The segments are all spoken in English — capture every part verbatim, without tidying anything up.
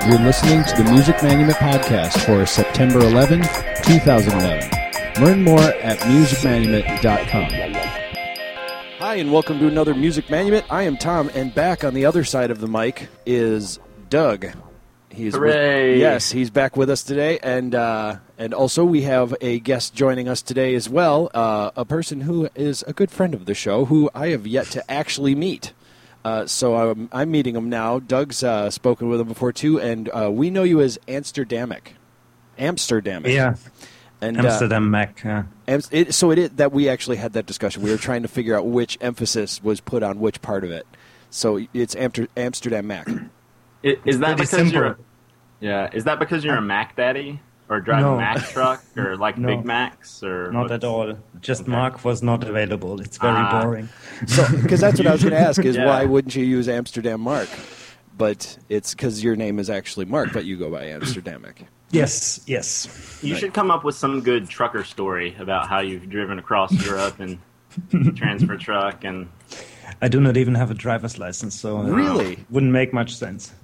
You're listening to the Music Manument Podcast for September eleventh, twenty eleven. Learn more at music manument dot com. Hi, and welcome to another Music Manument. I am Tom, and back on the other side of the mic is Doug. He's Hooray! With, yes, he's back with us today, and uh, and also we have a guest joining us today as well, uh, a person who is a good friend of the show, who I have yet to actually meet. Uh, so I'm, I'm meeting him now. Doug's uh, spoken with him before too, and uh, we know you as Amsterdamic. Amsterdamic. Yeah. And, Amsterdam uh, Mac. Yeah. It, so it is that we actually had that discussion. We were trying to figure out which emphasis was put on which part of it. So it's Amter, Amsterdam Mac. Is, is that because simple. you're? A, yeah. Is that because you're a Mac daddy or drive No. a Mac truck or like No. Big Macs or? Not what's- at all. Just Okay. Mark was not available. It's very Ah. boring. So because that's what I was going to ask is Yeah. why wouldn't you use Amsterdam Mark? But it's because your name is actually Mark, but you go by Amsterdamic. Yes, yes. You Right. should come up with some good trucker story about how you've driven across Europe and transfer truck and. I do not even have a driver's license, so uh, Really? wouldn't make much sense.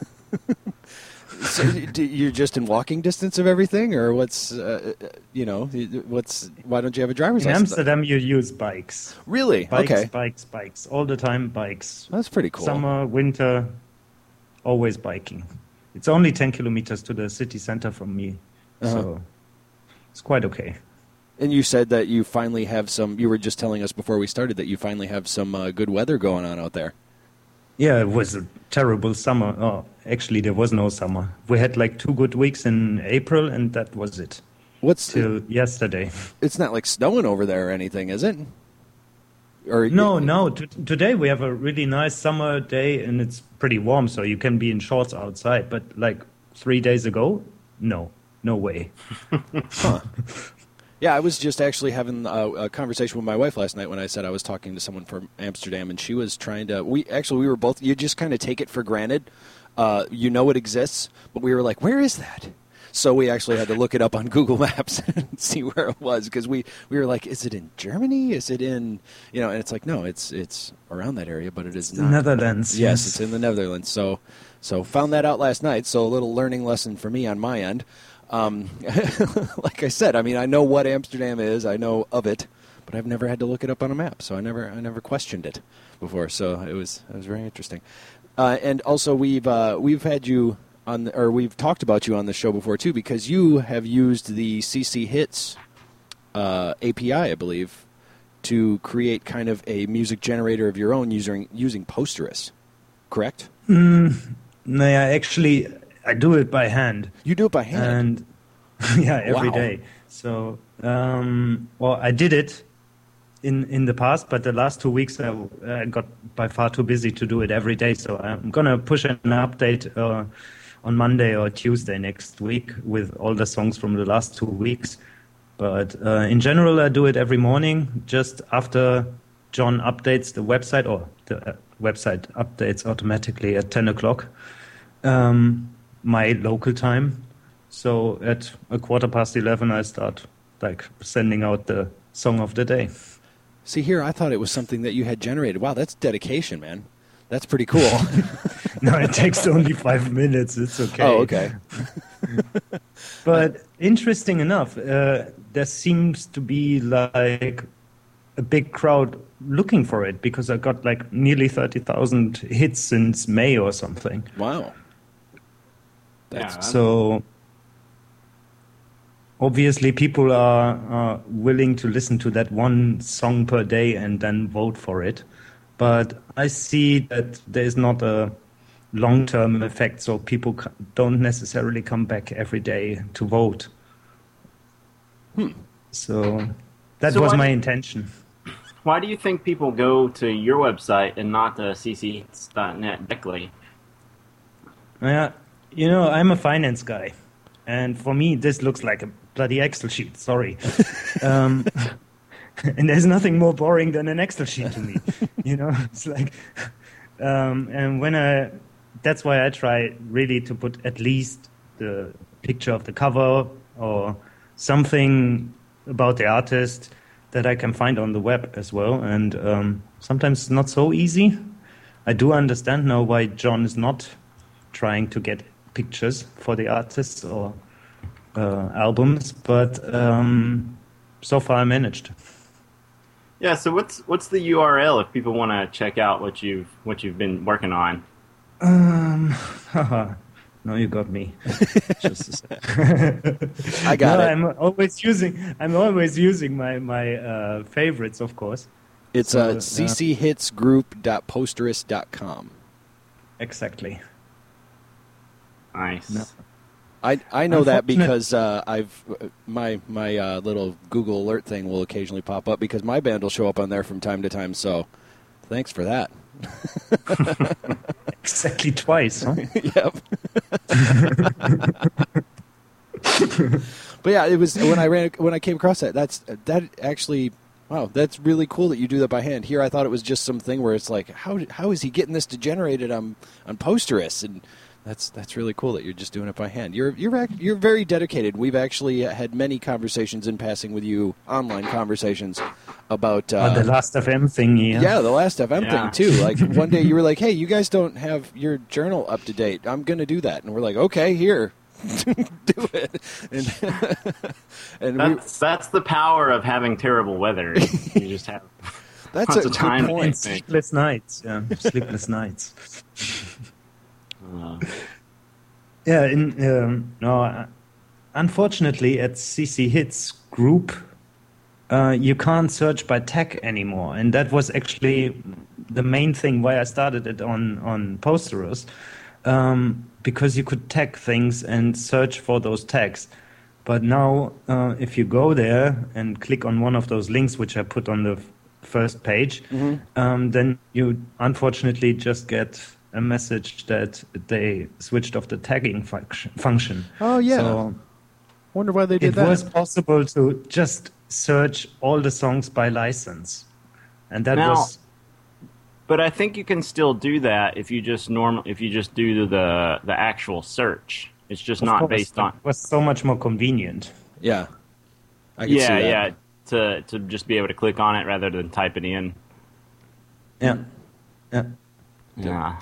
So do- you're just in walking distance of everything, or what's uh, you know what's why don't you have a driver's In license? Amsterdam, you use bikes. Really? Bikes, Okay, bikes, bikes. All the time, bikes. that's pretty cool. Summer, winter, always biking. It's only ten kilometers to the city center from me, Uh-huh. so it's quite okay. And you said that you finally have some. You were just telling us before we started that you finally have some uh, good weather going on out there. Yeah, it was a terrible summer. Oh, actually, there was no summer. We had like two good weeks in April, and that was it. What's Till yesterday. It's not like snowing over there or anything, is it? Or No, no. T- today we have a really nice summer day, and it's pretty warm, so you can be in shorts outside. But like three days ago, no, no way. Huh. Yeah, I was just actually having a, a conversation with my wife last night when I said I was talking to someone from Amsterdam, and she was trying to. We actually we were both. You just kind of take it for granted. Uh, you know it exists, but we were like, "Where is that?" So we actually had to look it up on Google Maps and see where it was because we, we were like, "Is it in Germany? Is it in you know?" And it's like, no, it's it's around that area, but it is The not. Netherlands. Yes, it's in the Netherlands. So so found that out last night. So a little learning lesson for me on my end. Um, like I said, I mean, I know what Amsterdam is, I know of it, but I've never had to look it up on a map, so I never, I never questioned it before. So it was, it was very interesting. Uh, and also, we've, uh, we've had you on, the, or we've talked about you on the show before too, because you have used the C C Hits uh, A P I, I believe, to create kind of a music generator of your own using using Posterous, correct? Mm, no, yeah, actually, I do it by hand. You do it by hand. And yeah, every Wow. day. So, um, well, I did it in in the past, but the last two weeks I, I got by far too busy to do it every day. So I'm gonna push an update uh, on Monday or Tuesday next week with all the songs from the last two weeks. But uh, in general, I do it every morning, just after John updates the website, or the uh, website updates automatically at ten o'clock. Um, my local time. So at a quarter past eleven, I start like sending out the song of the day. See here, I thought it was something that you had generated. Wow, that's dedication, man. That's pretty cool. No, it takes only five minutes. It's okay. Oh, okay. But interesting enough, uh, there seems to be like a big crowd looking for it because I got like nearly thirty thousand hits since May or something. Wow. Yeah, That's, So obviously people are, are willing to listen to that one song per day and then vote for it. But I see that there is not a long-term effect, so people c- don't necessarily come back every day to vote. Hmm. So that So was why my do- intention. Why do you think people go to your website and not to c c hits dot net directly? Yeah, you know, I'm a finance guy, and for me, this looks like a bloody Excel sheet. Sorry. um, and there's nothing more boring than an Excel sheet to me. You know, it's like, um, and when I, that's why I try really to put at least the picture of the cover or something about the artist that I can find on the web as well. And um, sometimes it's not so easy. I do understand now why John is not trying to get pictures for the artists or uh, albums, but um, so far I managed. Yeah. So what's what's the U R L if people want to check out what you've what you've been working on? Um, haha. No, you got me. Just a second. I got no, it. I'm always using. I'm always using my my uh, favorites, of course. It's So, uh, c c hits group dot posterous dot com. Exactly. Nice. No. I I know that Unfortunate- because uh, I've my my uh, little Google alert thing will occasionally pop up because my band will show up on there from time to time. So, thanks for that. Exactly twice, huh? Yep. But yeah, it was when I ran when I came across that. That's that actually. Wow, that's really cool that you do that by hand. Here, I thought it was just something where it's like, how how is he getting this to generate it on on Posterous? And that's that's really cool that you're just doing it by hand. You're you're ac- you're very dedicated. We've actually had many conversations in passing with you, online conversations about uh, Oh, the Last F M thing, yeah. yeah, the last F M Yeah. thing too. Like one day you were like, "Hey, you guys don't have your journal up to date. I'm going to do that." And we're like, "Okay, here." Do it. And, and we, That's that's the power of having terrible weather. You just have that's lots a of good time to point. And think. sleepless nights, yeah. Sleepless nights. Uh, Yeah, in, um, no, uh, unfortunately at C C Hits Group, uh, you can't search by tag anymore. And that was actually the main thing why I started it on, on Posterous, um, because you could tag things and search for those tags. But now, uh, if you go there and click on one of those links, which I put on the f- first page, Mhm. um, then you unfortunately just get a message that they switched off the tagging function. function. Oh yeah. So Wonder why they did it that. was possible to just search all the songs by license, and that Now- was but I think you can still do that if you just normal if you just do the the actual search. It's just of not course, based on. it was so much more convenient. Yeah. I can Yeah, see that. yeah. To to just be able to click on it rather than type it in. Yeah, yeah. Yeah.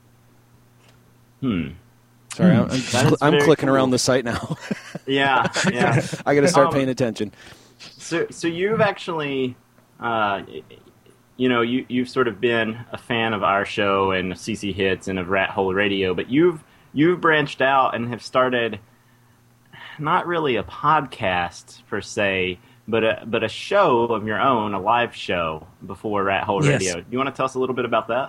Hmm. Sorry, I'm, I'm, That is I'm very clicking cool. around the site now. Yeah, yeah. I got to start Um, paying attention. So, so you've actually, uh, you know, you you've sort of been a fan of our show and C C Hits and of Rat Hole Radio, but you've you've branched out and have started not really a podcast per se, but a but a show of your own, a live show before Rat Hole Yes. Radio. Do you want to tell us a little bit about that?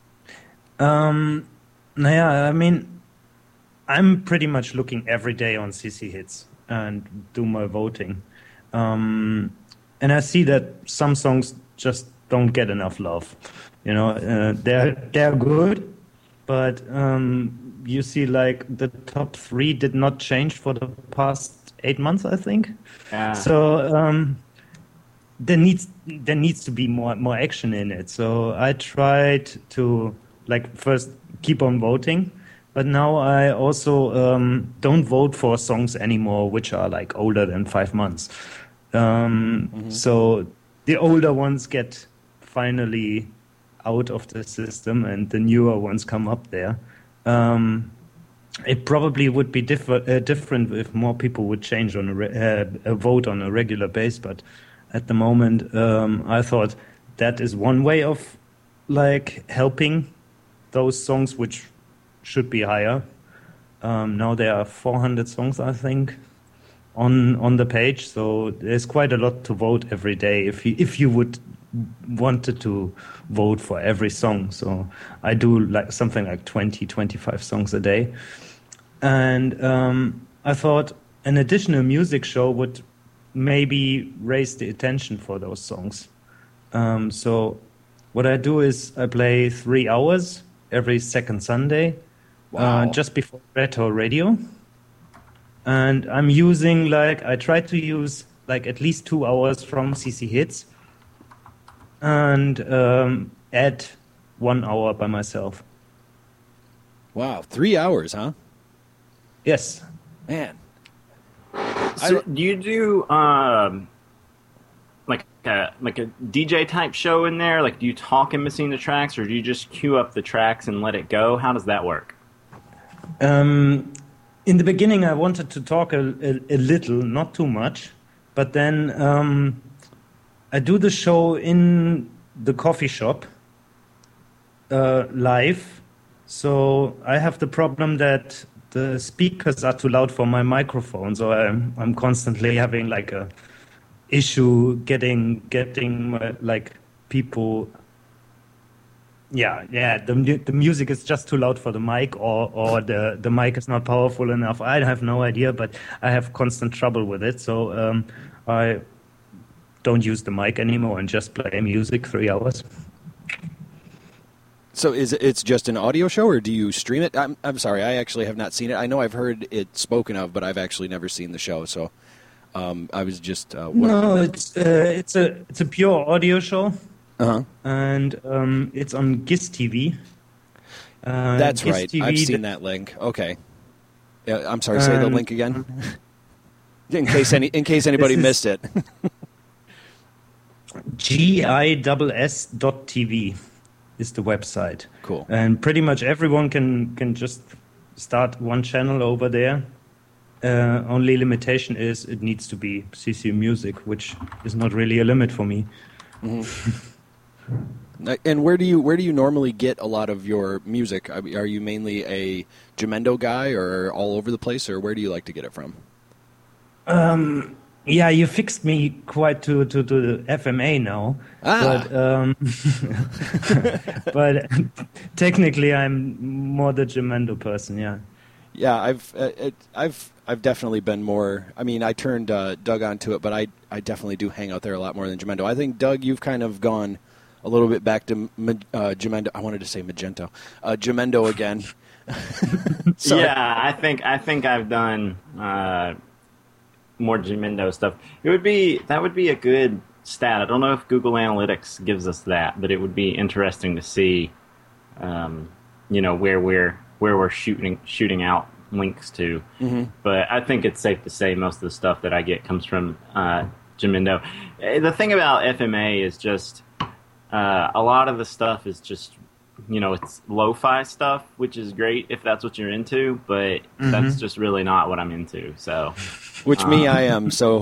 Um, naja, I mean, I'm pretty much looking every day on C C Hits and do my voting. Um, and I see that some songs just don't get enough love. You know, uh, they're they're good, but um, you see, like the top three did not change for the past eight months, I think. Yeah. So um, there needs there needs to be more more action in it. So I tried to like first keep on voting, but now I also um, don't vote for songs anymore which are like older than five months. Um, Mm-hmm. So the older ones get finally out of the system, and the newer ones come up there. Um, it probably would be differ, uh, different if more people would change on a, re- uh, a vote on a regular base. But at the moment, um, I thought that is one way of like helping those songs which should be higher. Um, now there are four hundred songs, I think, on on the page. So there's quite a lot to vote every day if you if you would wanted to vote for every song. So I do like something like twenty, twenty-five songs a day. And um, I thought an additional music show would maybe raise the attention for those songs. Um, so what I do is I play three hours every second Sunday, Wow. uh, just before Red Hole Radio. And I'm using like, I try to use like at least two hours from C C Hits and um, add one hour by myself. Wow, three hours, huh? Yes. Man. So do you do um, like a like a D J type show in there? Like, do you talk in between the tracks, or do you just cue up the tracks and let it go? How does that work? Um, in the beginning, I wanted to talk a, a, a little, not too much, but then um, I do the show in the coffee shop uh, live. So I have the problem that the speakers are too loud for my microphone. So I'm, I'm constantly having like a issue getting getting uh, like people. Yeah, yeah. The the music is just too loud for the mic, or or the the mic is not powerful enough. I have no idea, but I have constant trouble with it. So um, I don't use the mic anymore and just play music three hours. So is it, it's just an audio show, or do you stream it? I'm I'm sorry, I actually have not seen it. I know I've heard it spoken of, but I've actually never seen the show. So um, I was just uh, no, it's uh, it's a it's a pure audio show, uh-huh. and um, it's on Giz T V. Uh, That's Giz right. T V I've seen the, that link. Okay. Yeah, I'm sorry. Say um, the link again, in case any in case anybody is, missed it. G I S S dot T V is the website. Cool. And pretty much everyone can can just start one channel over there. Uh, only limitation is it needs to be C C Music, which is not really a limit for me. Mm-hmm. And where do you where do you normally get a lot of your music? I mean, are you mainly a Jamendo guy, or all over the place, or where do you like to get it from? Um. Yeah, you fixed me quite to, to, to the F M A now, ah. but um, but technically I'm more the Jamendo person. Yeah, yeah, I've uh, it, I've I've definitely been more. I mean, I turned uh, Doug onto it, but I I definitely do hang out there a lot more than Jamendo. I think Doug, you've kind of gone a little bit back to uh, Jamendo. I wanted to say Magento, uh, Jamendo again. So, yeah, I think I think I've done. Uh, more Jamendo stuff. It would be that would be a good stat. I don't know if Google Analytics gives us that, but it would be interesting to see, um, you know, where we're where we're shooting shooting out links to. Mm-hmm. But I think it's safe to say most of the stuff that I get comes from uh, Jamendo. The thing about F M A is just uh, a lot of the stuff is just, you know, it's lo-fi stuff, which is great if that's what you're into, but mm-hmm. that's just really not what I'm into. So, which um, me, I am. So,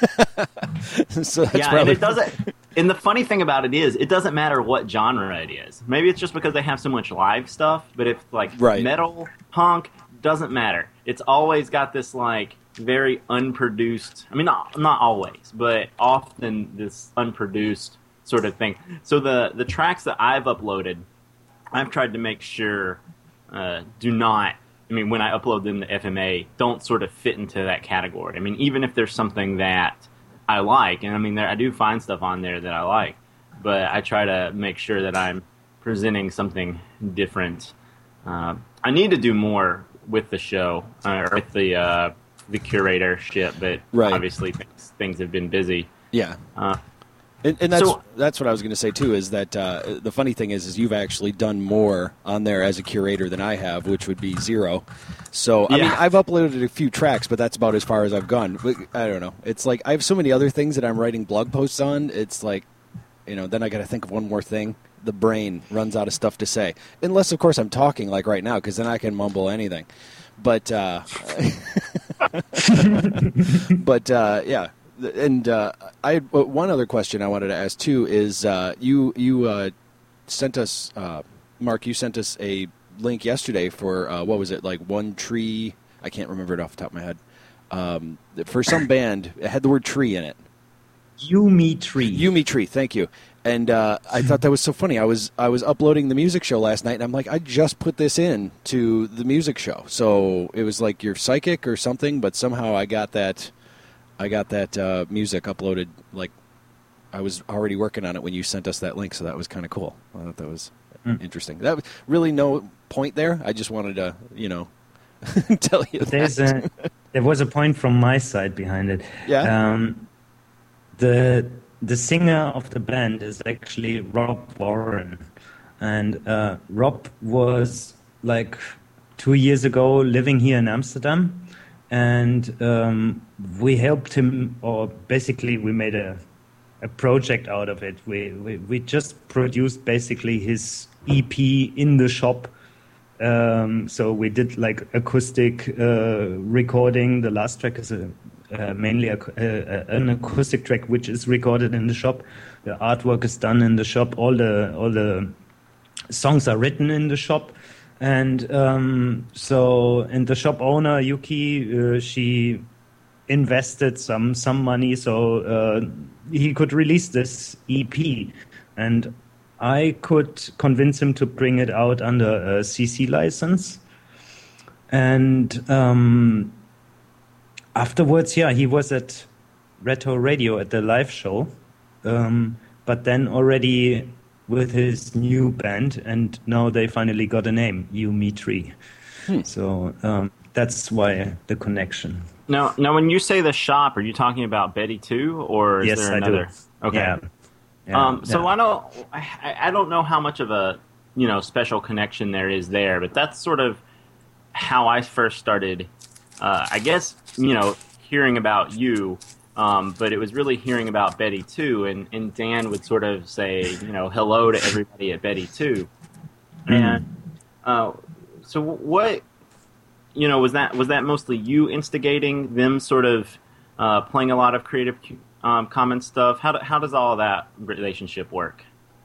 so that's yeah, probably... and it doesn't. And the funny thing about it is, it doesn't matter what genre it is. Maybe it's just because they have so much live stuff, but if like right. metal, punk, doesn't matter. It's always got this like very unproduced. I mean, not not always, but often this unproduced sort of thing. So the the tracks that I've uploaded, I've tried to make sure uh, do not, I mean, when I upload them to F M A, don't sort of fit into that category. I mean, even if there's something that I like, and I mean, there, I do find stuff on there that I like, but I try to make sure that I'm presenting something different. Uh, I need to do more with the show, uh, or with the uh, the curatorship, but right. obviously things, things have been busy. Yeah. Uh, And, and that's so, that's what I was going to say too. Is that uh, the funny thing is, is you've actually done more on there as a curator than I have, which would be zero. So I yeah. mean, I've uploaded a few tracks, but that's about as far as I've gone. But I don't know. It's like I have so many other things that I'm writing blog posts on. It's like, you know, then I got to think of one more thing. The brain runs out of stuff to say, unless of course I'm talking like right now, because then I can mumble anything. But uh, but uh, yeah. And uh, I had one other question I wanted to ask too is uh, you you uh, sent us uh, Mark you sent us a link yesterday for uh, what was it, like One Tree, I can't remember it off the top of my head, um, for some band. It had the word tree in it. Yumi Tree. Yumi Tree, thank you. And uh, I thought that was so funny. I was I was uploading the music show last night, and I'm like, I just put this in to the music show. So it was like you're psychic or something, but somehow I got that. I got that uh, music uploaded, like I was already working on it when you sent us that link, so that was kind of cool. I thought that was mm. interesting. That was really no point there. I just wanted to, you know, tell you There's that. A, there was a point from my side behind it. Yeah. Um, the the singer of the band is actually Rob Warren, and uh, Rob was like two years ago living here in Amsterdam. And um, we helped him, or basically we made a a project out of it. We we, we just produced basically his E P in the shop Um, so we did like acoustic uh, recording. The last track is a, uh, mainly a, uh, an acoustic track, which is recorded in the shop. The artwork is done in the shop. All the all the songs are written in the shop, and um, so and the shop owner Yuki, uh, she invested some some money so uh, he could release this E P, and I could convince him to bring it out under a C C license. And um, afterwards, yeah, he was at Retro Radio at the live show, um, but then already with his new band, and now they finally got a name, You Me Tree. Hmm. So um, that's why the connection. Now, now, when you say the shop, are you talking about Betty Two, or is yes, there another? I do. Okay. Yeah. Yeah, um, so yeah. I don't, I, I don't know how much of a, you know, special connection there is there, but that's sort of how I first started, uh, I guess, you know, hearing about you, um, but it was really hearing about Betty Two, and, and Dan would sort of say, you know, hello to everybody at Betty Two. Mm. And uh, so what, you know, was that, was that mostly you instigating them sort of uh, playing a lot of Creative Um, common stuff? How do, how does all that relationship work?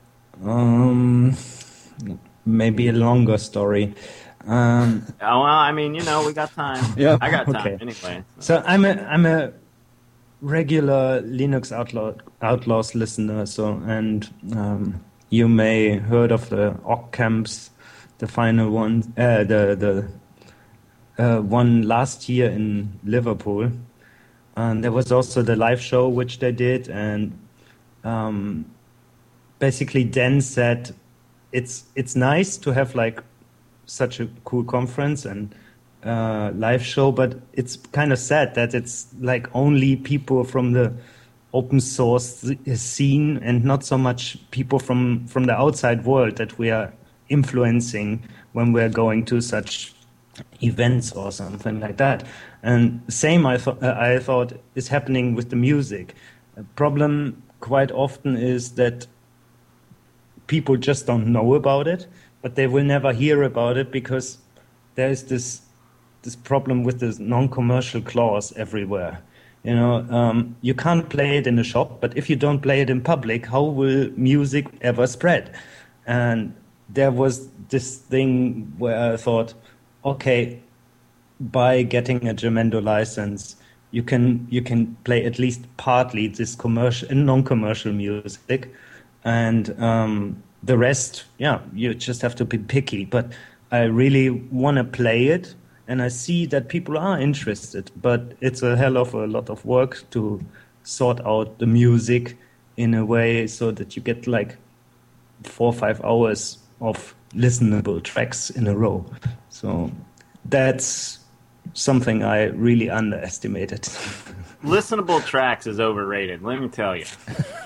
Um, maybe a longer story. Um, oh, well, I mean, you know, we got time. Yeah, I got time okay. anyway. So. so I'm a I'm a regular Linux Outlaw, Outlaws listener. So and um, you may heard of the Occamps, the final one, uh, the the uh, one last year in Liverpool. And there was also the live show which they did, and um, basically Dan said it's it's nice to have like such a cool conference and uh, live show, but it's kind of sad that it's like only people from the open source scene and not so much people from from the outside world that we are influencing when we're going to such events or something like that. And same I thought uh, I thought is happening with the music. The problem quite often is that people just don't know about it, but they will never hear about it because there is this this problem with this non-commercial clause everywhere. You know, um, you can't play it in a shop, but if you don't play it in public, how will music ever spread? And there was this thing where I thought, okay, by getting a Jamendo license, you can you can play at least partly this commercial and non-commercial music, and um, the rest, yeah, you just have to be picky. But I really want to play it, and I see that people are interested. But it's a hell of a lot of work to sort out the music in a way so that you get like four or five hours of listenable tracks in a row. So that's something I really underestimated. Listenable tracks is overrated, let me tell you.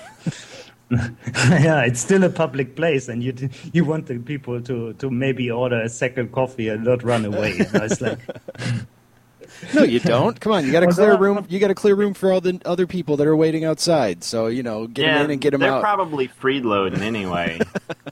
Yeah, it's still a public place, and you you want the people to, to maybe order a second coffee and not run away. You know, it's like, no, you don't. Come on, you got to clear room. You got to clear room for all the other people that are waiting outside. So you know, get yeah, them in and get them they're out. They're probably freeloading anyway.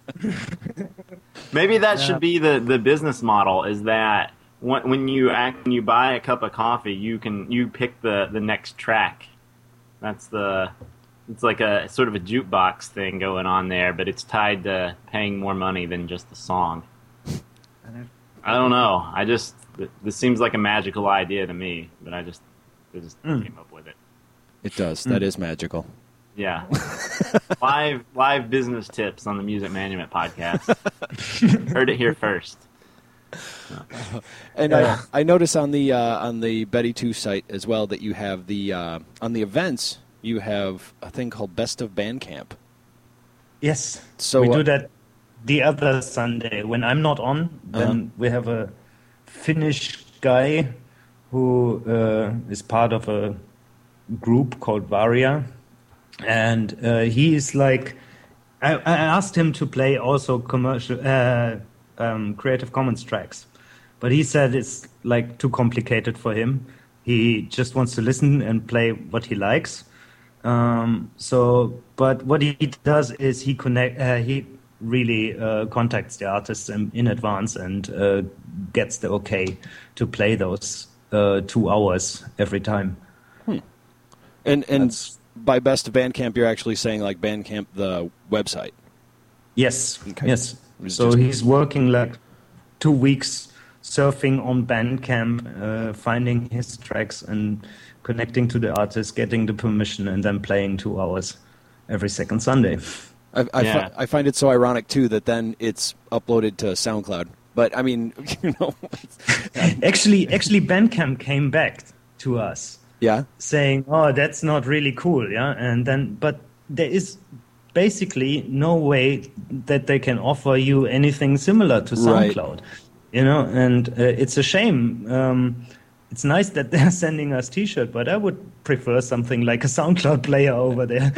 Maybe that yeah. should be the, the business model. Is that when, when you act, when you buy a cup of coffee, you can you pick the, the next track. That's the. It's like a sort of a jukebox thing going on there, but it's tied to paying more money than just the song. I don't know. I just this seems like a magical idea to me, but I just I just mm. came up with it. It does. Mm. That is magical. Yeah. live live business tips on the Music Management Podcast. Heard it here first. Uh, and I, I notice on the uh, on the Betty Two site as well that you have the uh, on the events. You have a thing called Best of Bandcamp. Yes. So we uh, do that the other Sunday. When I'm not on, then uh-huh. we have a Finnish guy who uh, is part of a group called Varia. And uh, he is like... I, I asked him to play also commercial, uh, um, Creative Commons tracks. But he said it's like too complicated for him. He just wants to listen and play what he likes. Um, so, but what he does is he connect, uh, he really uh, contacts the artists in, in advance and uh, gets the okay to play those uh, two hours every time. Hmm. And and That's, by Best of Bandcamp, you're actually saying like Bandcamp, the website. yes, Okay. yes. was So just- he's working like two weeks surfing on Bandcamp, uh, finding his tracks and connecting to the artist, getting the permission, and then playing two hours every second Sunday. I, I, Yeah. fi- I find it so ironic too that then it's uploaded to SoundCloud. But I mean, you know, it's- actually, actually, Bandcamp came back to us yeah, saying, "Oh, that's not really cool," yeah. And then, but there is basically no way that they can offer you anything similar to Right. SoundCloud, you know. And uh, it's a shame. Um, it's nice that they're sending us T-shirt, but I would prefer something like a SoundCloud player over there.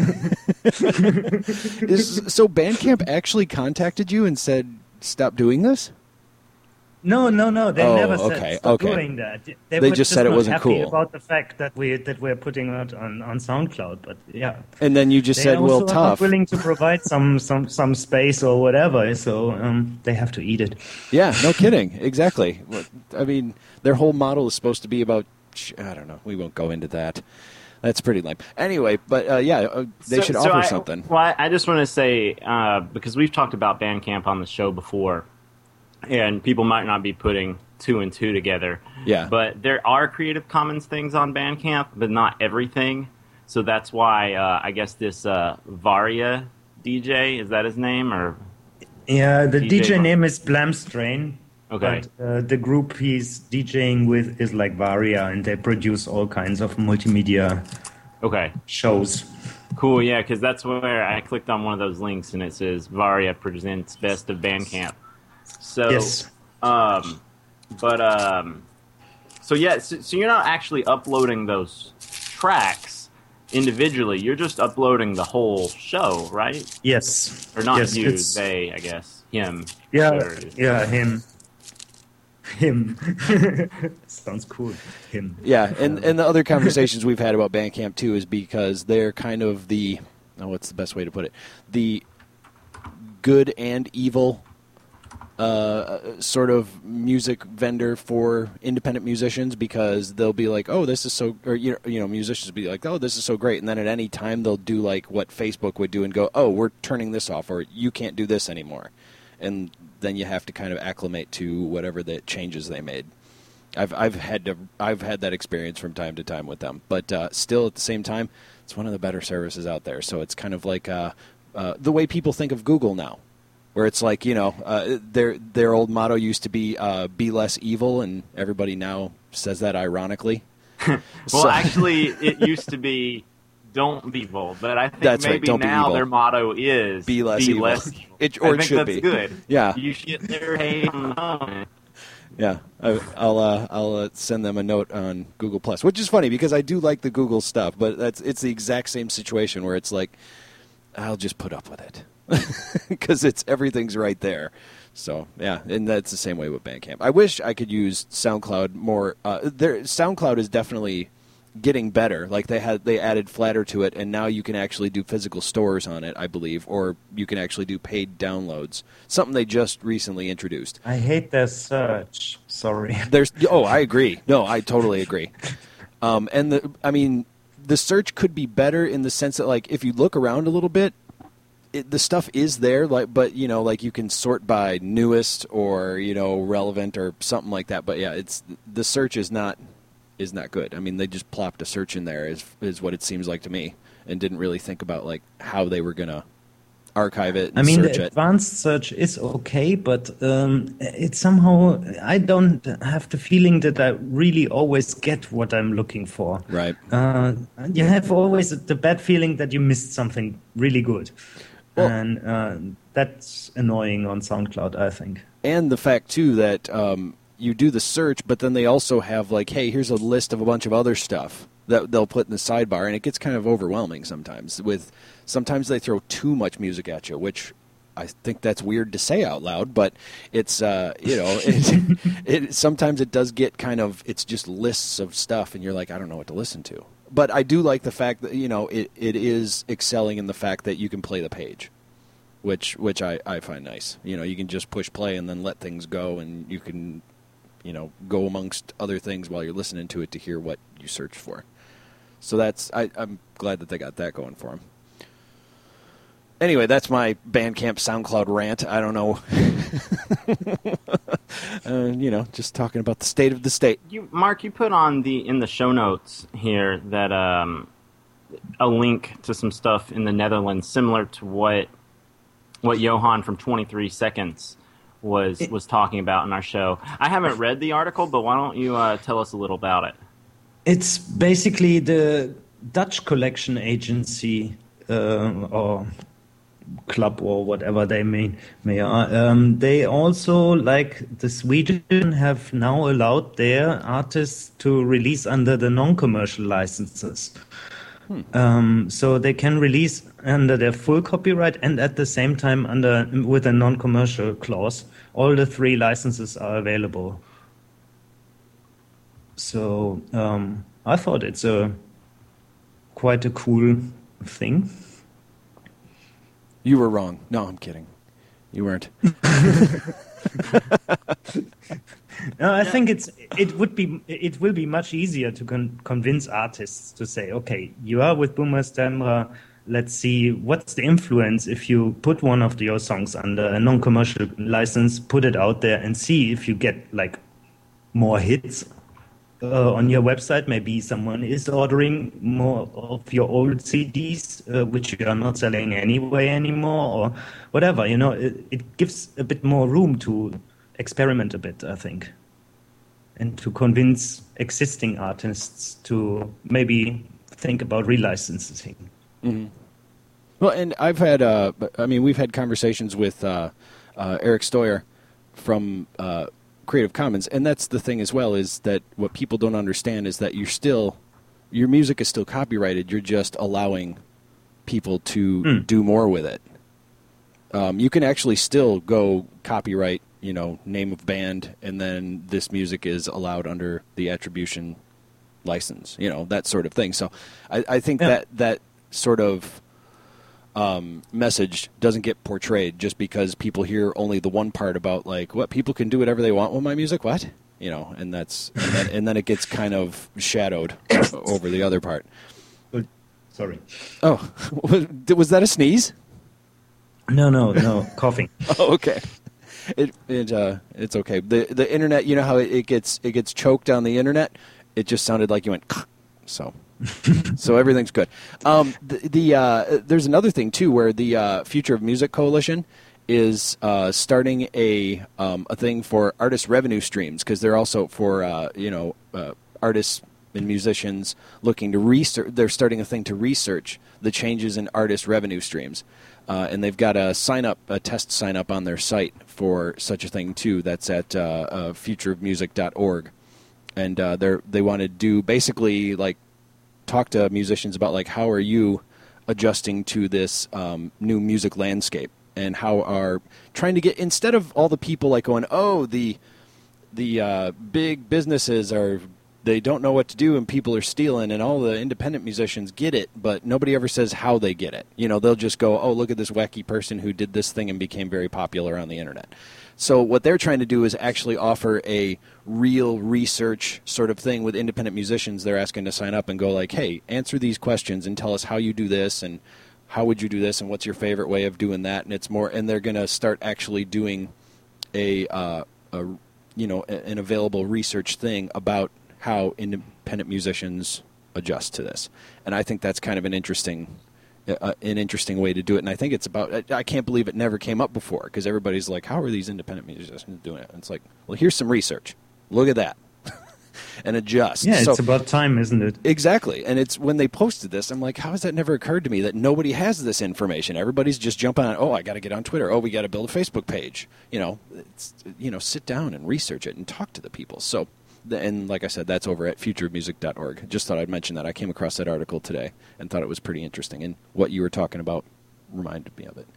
Is, so Bandcamp actually contacted you and said, "Stop doing this." No, no, no. They Oh, never said okay, stop okay. doing that. They, They were just said it not wasn't happy cool. about the fact that we that we're putting it on, on SoundCloud. But yeah, And then you just they said, also "Well, are not tough." willing to provide some some some space or whatever. So um, they have to eat it. Yeah, no kidding. Exactly. What- I mean, their whole model is supposed to be about. I don't know. We won't go into that. That's pretty lame. Anyway, but uh, yeah, uh, they So- should so offer I- something. Well, I, I just want to say, uh, because we've talked about Bandcamp on the show before, and people might not be putting two and two together. Yeah. But there are Creative Commons things on Bandcamp, but not everything. So that's why uh, I guess this uh, Varia D J, is that his name? Or Yeah, the D J D J Bar- name is Blamstrain. Okay. But uh, the group he's DJing with is like Varia, and they produce all kinds of multimedia Okay. shows. Cool, yeah, because that's where I clicked on one of those links and it says Varia presents Best of Bandcamp. So, Yes. um, but, um, so yeah, so, so you're not actually uploading those tracks individually, you're just uploading the whole show, right? Yes. Or not yes, you, it's- they, I guess. Him. Yeah, Sure. yeah, him. Him. Sounds cool. Him. Yeah, and, and the other conversations we've had about Bandcamp too is because they're kind of the, oh, what's the best way to put it? The good and evil uh, sort of music vendor for independent musicians, because they'll be like, oh, this is so, or you know, you know, musicians will be like, oh, this is so great, and then at any time they'll do like what Facebook would do and go, oh, we're turning this off, or you can't do this anymore, and then you have to kind of acclimate to whatever the changes they made. I've I've had to I've had that experience from time to time with them, but uh, still at the same time, it's one of the better services out there. So it's kind of like uh, uh, the way people think of Google now, where it's like, you know, uh, their their old motto used to be uh, "Be less evil," and everybody now says that ironically. Well, So- actually, it used to be "Don't be evil," but I think That's right, maybe don't be now evil. their motto is Be less evil. less evil. It- or I it think should that's be. good. Yeah. You should their hate on the phone. Yeah, I, I'll uh, I'll uh, send them a note on Google Plus, which is funny because I do like the Google stuff, but that's it's the exact same situation where it's like I'll just put up with it because it's everything's right there. So yeah, and that's the same way with Bandcamp. I wish I could use SoundCloud more. Uh, there, SoundCloud is definitely getting better. Like they had they added Flatter to it, and now you can actually do physical stores on it, I believe, or you can actually do paid downloads. Something they just recently introduced. I hate their search. Sorry. There's oh, I agree. No, I totally agree. Um, and the I mean, the search could be better in the sense that like if you look around a little bit, it, the stuff is there. Like, but you know, like you can sort by newest or you know relevant or something like that. But yeah, it's the search is not is not good. I mean, they just plopped a search in there is is what it seems like to me, and didn't really think about like how they were gonna archive it and I mean, search the it. advanced search is okay, but um, it somehow I don't have the feeling that I really always get what I'm looking for. Right. Uh, you have always the bad feeling that you missed something really good, Well- and uh, that's annoying on SoundCloud, I think. And the fact too that um, you do the search, but then they also have like, hey, here's a list of a bunch of other stuff that they'll put in the sidebar, and it gets kind of overwhelming sometimes. With sometimes they throw too much music at you, which I think that's weird to say out loud, but it's uh, you know, it, it sometimes it does get kind of it's just lists of stuff, and you're like, I don't know what to listen to. But I do like the fact that you know it, it is excelling in the fact that you can play the page. which which I, I find nice. You know, you can just push play and then let things go, and you can, you know, go amongst other things while you're listening to it to hear what you search for. So that's I, I'm glad that they got that going for them. Anyway, that's my Bandcamp SoundCloud rant. I don't know. uh, you know, just talking about the state of the state. You, Mark, you put on the in the show notes here that um, a link to some stuff in the Netherlands similar to what what Johan from twenty-three Seconds was was talking about in our show. I haven't read the article, but why don't you uh, tell us a little about it? It's basically the Dutch collection agency uh, or club or whatever they may, may are. Um, they also, like the Sweden, have now allowed their artists to release under the non-commercial licenses. Hmm. Um, so they can release under their full copyright and at the same time under with a non-commercial clause. All the three licenses are available. So um, I thought it's a quite a cool thing. You were wrong. No, I'm kidding. You weren't. No, I think it's it would be it will be much easier to con- convince artists to say, okay, you are with Boomerstemra. Let's see what's the influence if you put one of your songs under a non-commercial license, put it out there, and see if you get like more hits uh, on your website. Maybe someone is ordering more of your old C Ds, uh, which you are not selling anyway anymore, or whatever. You know, it, it gives a bit more room to experiment a bit, I think, and to convince existing artists to maybe think about relicensing. Mm-hmm. Well, and I've had, uh, I mean, we've had conversations with uh, uh, Eric Stoyer from uh, Creative Commons, and that's the thing as well, is that what people don't understand is that you're still, your music is still copyrighted, you're just allowing people to mm. do more with it. Um, you can actually still go copyright, you know, name of band, and then this music is allowed under the attribution license, you know, that sort of thing. So I, I think yeah. that that sort of um, message doesn't get portrayed just because people hear only the one part about, like, what, people can do whatever they want with my music? What? You know, and that's and then, and then it gets kind of shadowed over the other part. Sorry. Oh, was that a sneeze? No, no, no, coughing. Oh, okay. It it uh it's okay. The the internet, you know how it, it gets it gets choked on the internet? It just sounded like you went so. So everything's good. Um, the, the uh, there's another thing too, where the uh, Future of Music Coalition is uh, starting a um, a thing for artist revenue streams, because they're also for uh, you know uh, artists and musicians looking to research. They're starting a thing to research the changes in artist revenue streams, uh, and they've got a sign up, a test sign up on their site for such a thing too. That's at uh, uh, future of music dot org, and uh, they they want to do basically like. talk to musicians about, like, how are you adjusting to this um, new music landscape, and how are trying to get, instead of all the people like going, oh, the the uh, big businesses are, they don't know what to do and people are stealing, and all the independent musicians get it, but nobody ever says how they get it. You know, they'll just go, oh, look at this wacky person who did this thing and became very popular on the internet. So what they're trying to do is actually offer a real research sort of thing with independent musicians. They're asking to sign up and go like, hey, answer these questions and tell us how you do this, and how would you do this, and what's your favorite way of doing that. And it's more, and they're going to start actually doing a, uh, a you know, an available research thing about how independent musicians adjust to this. And I think that's kind of an interesting Uh, an interesting way to do it, and I think it's about, I, I can't believe it never came up before, because everybody's like, how are these independent musicians doing it? And it's like, well, here's some research. Look at that. And adjust. Yeah, so, it's about time, isn't it? Exactly. And it's when they posted this, I'm like, how has that never occurred to me that nobody has this information? Everybody's just jumping on, oh, I got to get on Twitter. Oh, we got to build a Facebook page. You know, it's, you know, sit down and research it and talk to the people. So, and like I said, that's over at future of music dot org. Just thought I'd mention that. I came across that article today and thought it was pretty interesting. And what you were talking about reminded me of it.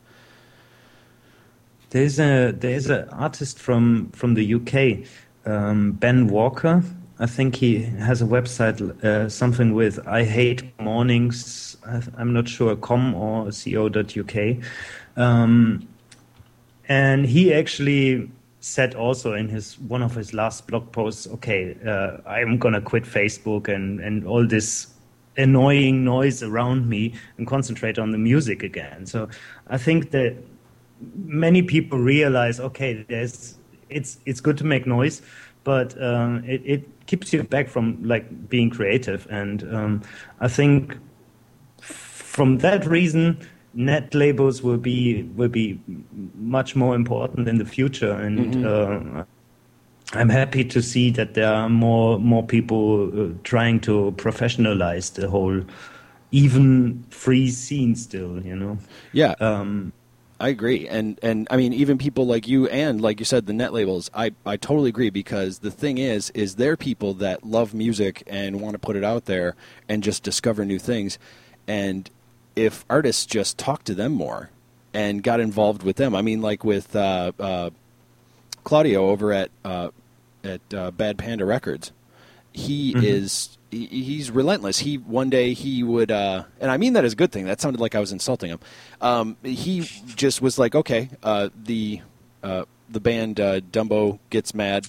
There's a there's an artist from, from the U K, um, Ben Walker. I think he has a website, uh, something with I Hate Mornings. I'm not sure, com or co dot uk. Um, and he actually said also in his one of his last blog posts, okay, uh, I'm gonna quit Facebook and, and all this annoying noise around me and concentrate on the music again. So I think that many people realize, okay, there's it's it's good to make noise, but um, it, it keeps you back from like being creative. And um, I think from that reason, net labels will be will be much more important in the future. And mm-hmm. uh, I'm happy to see that there are more more people uh, trying to professionalize the whole, even free scene still, you know. Yeah, um, I agree. And and I mean, even people like you and like you said, the net labels, I, I totally agree, because the thing is, is they're people that love music and want to put it out there and just discover new things. And if artists just talked to them more and got involved with them, I mean, like with uh, uh, Claudio over at uh, at uh, Bad Panda Records, he mm-hmm. is he, he's relentless. He one day he would, uh, and I mean that as a good thing. That sounded like I was insulting him. Um, he just was like, okay, uh, the uh, the band uh, Dumbo Gets Mad.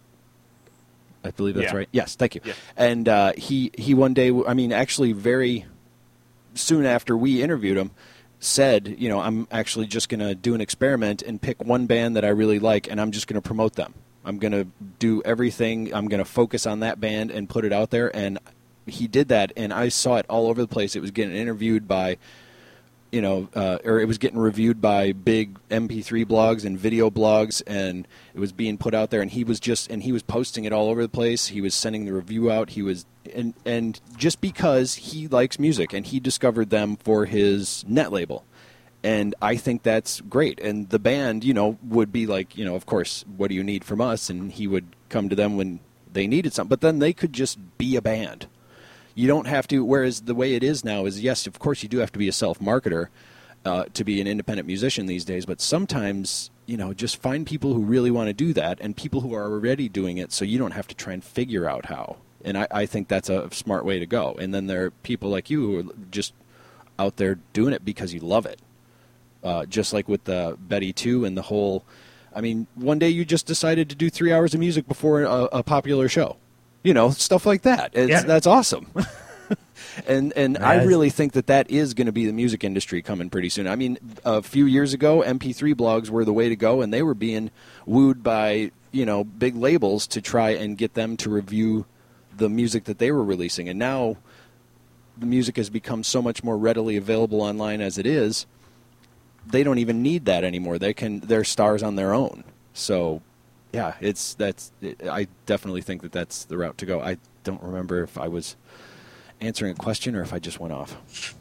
I believe that's yeah. right. Yes, thank you. Yeah. And uh, he he one day, I mean, actually very soon after we interviewed him, said, you know, I'm actually just going to do an experiment and pick one band that I really like, and I'm just going to promote them. I'm going to do everything. I'm going to focus on that band and put it out there. And he did that, and I saw it all over the place. It was getting interviewed by, you know, uh, or it was getting reviewed by big M P three blogs and video blogs, and it was being put out there. And he was just, and he was posting it all over the place. He was sending the review out. He was, and and just because he likes music, and he discovered them for his net label. And I think that's great. And the band, you know, would be like, you know, of course, what do you need from us? And he would come to them when they needed something. But then they could just be a band. You don't have to, whereas the way it is now is, yes, of course, you do have to be a self-marketer uh, to be an independent musician these days. But sometimes, you know, just find people who really want to do that and people who are already doing it, so you don't have to try and figure out how. And I, I think that's a smart way to go. And then there are people like you who are just out there doing it because you love it. Uh, just like with the Betty two and the whole, I mean, one day you just decided to do three hours of music before a, a popular show, you know, stuff like that. It's, yeah. That's awesome. and and I really think that that is going to be the music industry coming pretty soon. I mean, a few years ago, M P three blogs were the way to go, and they were being wooed by, you know, big labels to try and get them to review the music that they were releasing. And now the music has become so much more readily available online as it is. They don't even need that anymore. They can, they're stars on their own. So, yeah, it's that's. It, I definitely think that that's the route to go. I don't remember if I was answering a question or if I just went off.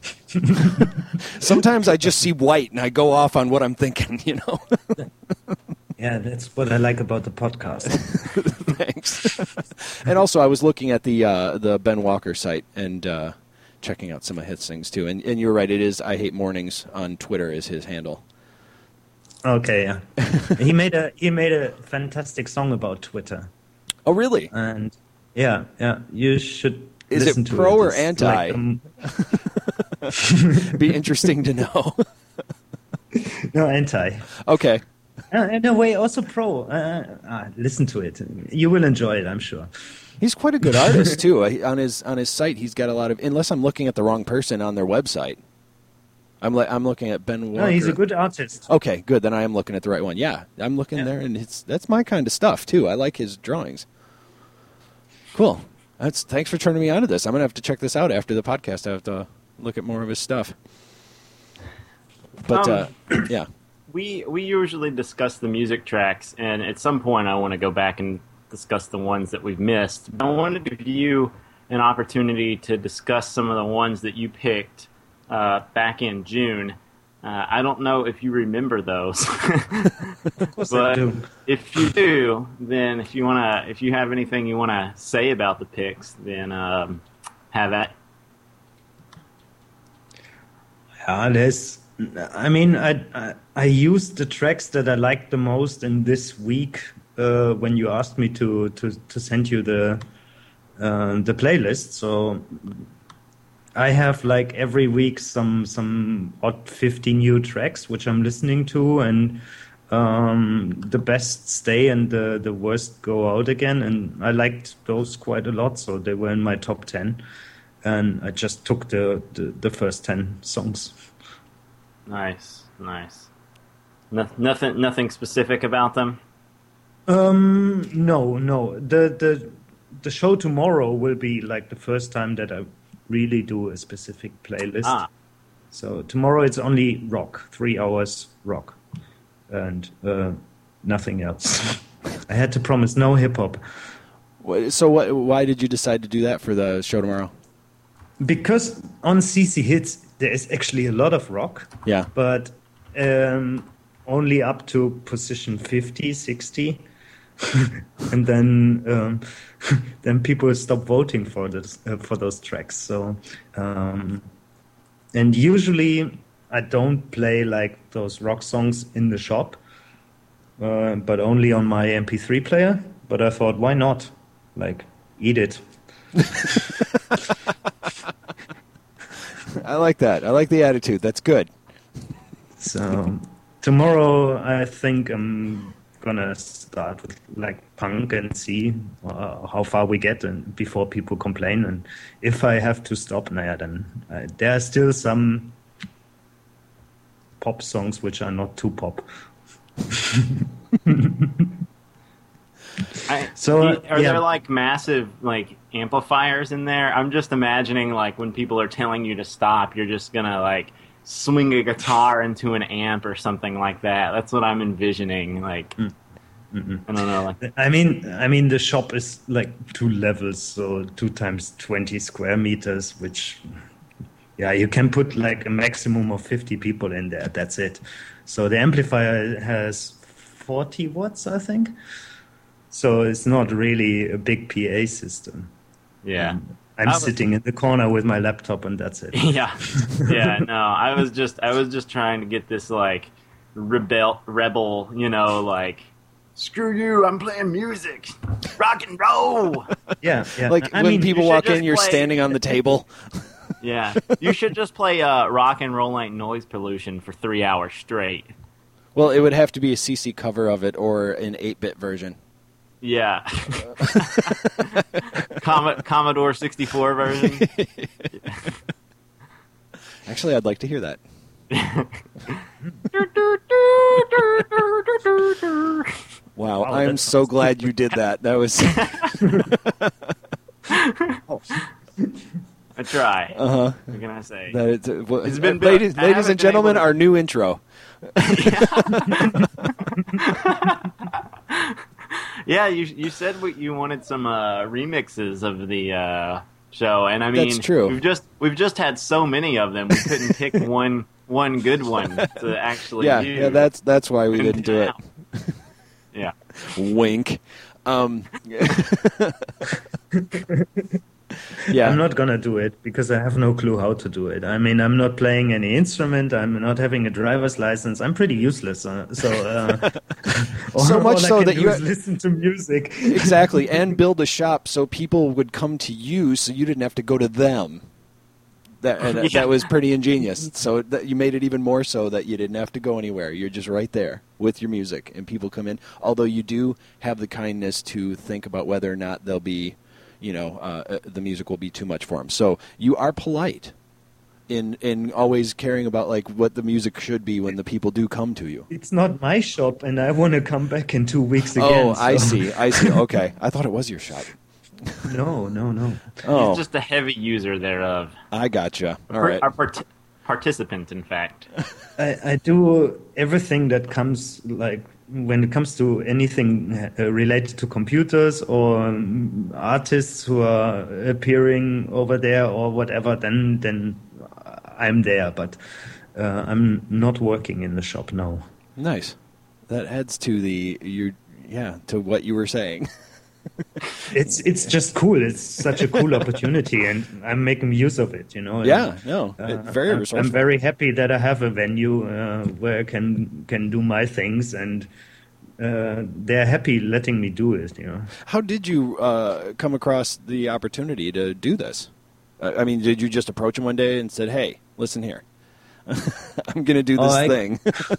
Sometimes I just see white and I go off on what I'm thinking. You know. Yeah, that's what I like about the podcast. Thanks. And also, I was looking at the uh, the Ben Walker site and. Uh, checking out some of his things too, and and you're right, it is I Hate Mornings on Twitter is his handle. Okay, yeah. he made a he made a fantastic song about Twitter. Oh, really? And yeah, yeah, you should. Is listen it to pro it. or It's anti? Like, um... Be interesting to know. No, anti. Okay. Uh, in a way, also pro. Uh, uh, listen to it. You will enjoy it, I'm sure. He's quite a good artist too. On his on his site, he's got a lot of. Unless I'm looking at the wrong person on their website, I'm li- I'm looking at Ben Walker. No, he's a good artist. Okay, good. Then I am looking at the right one. Yeah, I'm looking yeah. there, and it's that's my kind of stuff too. I like his drawings. Cool. That's thanks for turning me on to this. I'm gonna have to check this out after the podcast. I have to look at more of his stuff. But um, uh, yeah, we we usually discuss the music tracks, and at some point, I want to go back and discuss the ones that we've missed. But I wanted to give you an opportunity to discuss some of the ones that you picked uh, back in June. Uh, I don't know if you remember those, of course but I do. If you do, then if you wanna, if you have anything you want to say about the picks, then um, have at. Yeah, there's. I mean, I, I I used the tracks that I liked the most in this week. Uh, when you asked me to, to, to send you the uh, the playlist, so I have like every week some some odd fifty new tracks which I'm listening to, and um, the best stay and the the worst go out again. And I liked those quite a lot, so they were in my top ten. And I just took the the, the first ten songs. Nice, nice. No, nothing, nothing specific about them. Um, no, no. The the the show tomorrow will be like the first time that I really do a specific playlist. Ah. So tomorrow it's only rock, three hours rock, and uh, nothing else. I had to promise no hip hop. So what, why did you decide to do that for the show tomorrow? Because on C C Hits there is actually a lot of rock. Yeah. But um, only up to position fifty, sixty. And then um, then people stop voting for this uh, for those tracks. So um, and usually I don't play like those rock songs in the shop, uh, but only on my M P three player. But I thought, why not? Like, eat it. I like that. I like the attitude. That's good. So tomorrow I think I'm gonna start with like punk and see uh, how far we get, and before people complain. And if I have to stop, nah, then uh, there are still some pop songs which are not too pop. I, So, do you- uh, are yeah. there like massive like amplifiers in there? I'm just imagining like when people are telling you to stop, you're just gonna like swing a guitar into an amp or something like that. That's what I'm envisioning. Like, Mm-mm. I don't know. Like, I mean, I mean, the shop is like two levels, so two times twenty square meters, which, yeah, you can put like a maximum of fifty people in there. That's it. So the amplifier has forty watts, I think. So it's not really a big P A system. yeah. I'm I was- sitting in the corner with my laptop, and that's it. Yeah, yeah. No, I was just, I was just trying to get this like rebel, rebel, you know, like screw you, I'm playing music, rock and roll. Yeah, yeah. Like I when mean, people you should walk in, just you're play- standing on the table. Yeah, you should just play uh, rock and roll ain't noise pollution for three hours straight. Well, it would have to be a C C cover of it or an eight-bit version. Yeah, Com- Commodore sixty-four version. Actually, I'd like to hear that. Wow, Wow, I'm that so sounds glad you did that. That was I try. uh huh. What can I say? That it's, uh, well, It's been uh, built- ladies, I ladies haven't and been gentlemen, able to- our new intro. Yeah, you you said what you wanted some uh, remixes of the uh, show, and I mean, That's true. We've just we've just had so many of them, we couldn't pick one one good one to actually. Yeah, use. yeah, that's that's why we didn't do it. Yeah. Wink. Um, yeah, I'm not gonna do it because I have no clue how to do it. I mean, I'm not playing any instrument. I'm not having a driver's license. I'm pretty useless. Uh, so, uh, all, So much all so I can that do you is ha- listen to music. exactly, and build a shop so people would come to you, so you didn't have to go to them. That and that- Yeah. that was pretty ingenious. So that you made it even more so that you didn't have to go anywhere. You're just right there with your music, and people come in. Although you do have the kindness to think about whether or not they'll be, you know, uh, uh, the music will be too much for them. So you are polite in in always caring about like what the music should be when the people do come to you. It's not my shop, and I want to come back in two weeks again. Oh, I so- see. I see. Okay, I thought it was your shop. No, no, no. Oh, He's just a heavy user thereof. I gotcha. All Per- right. Our part- participant, in fact. I, I do everything that comes like when it comes to anything uh, related to computers or um, artists who are appearing over there or whatever. Then then I'm there, but uh, I'm not working in the shop now. Nice. That adds to the you yeah to what you were saying. It's it's just cool. It's such a cool opportunity, and I'm making use of it. You know. And, Yeah, no, uh, it- very I'm, resourceful. I'm very happy that I have a venue uh, where I can can do my things, and uh, they're happy letting me do it. You know. How did you uh, come across the opportunity to do this? I mean, did you just approach him one day and said, "Hey, listen here, I'm going to do this oh, I, thing"?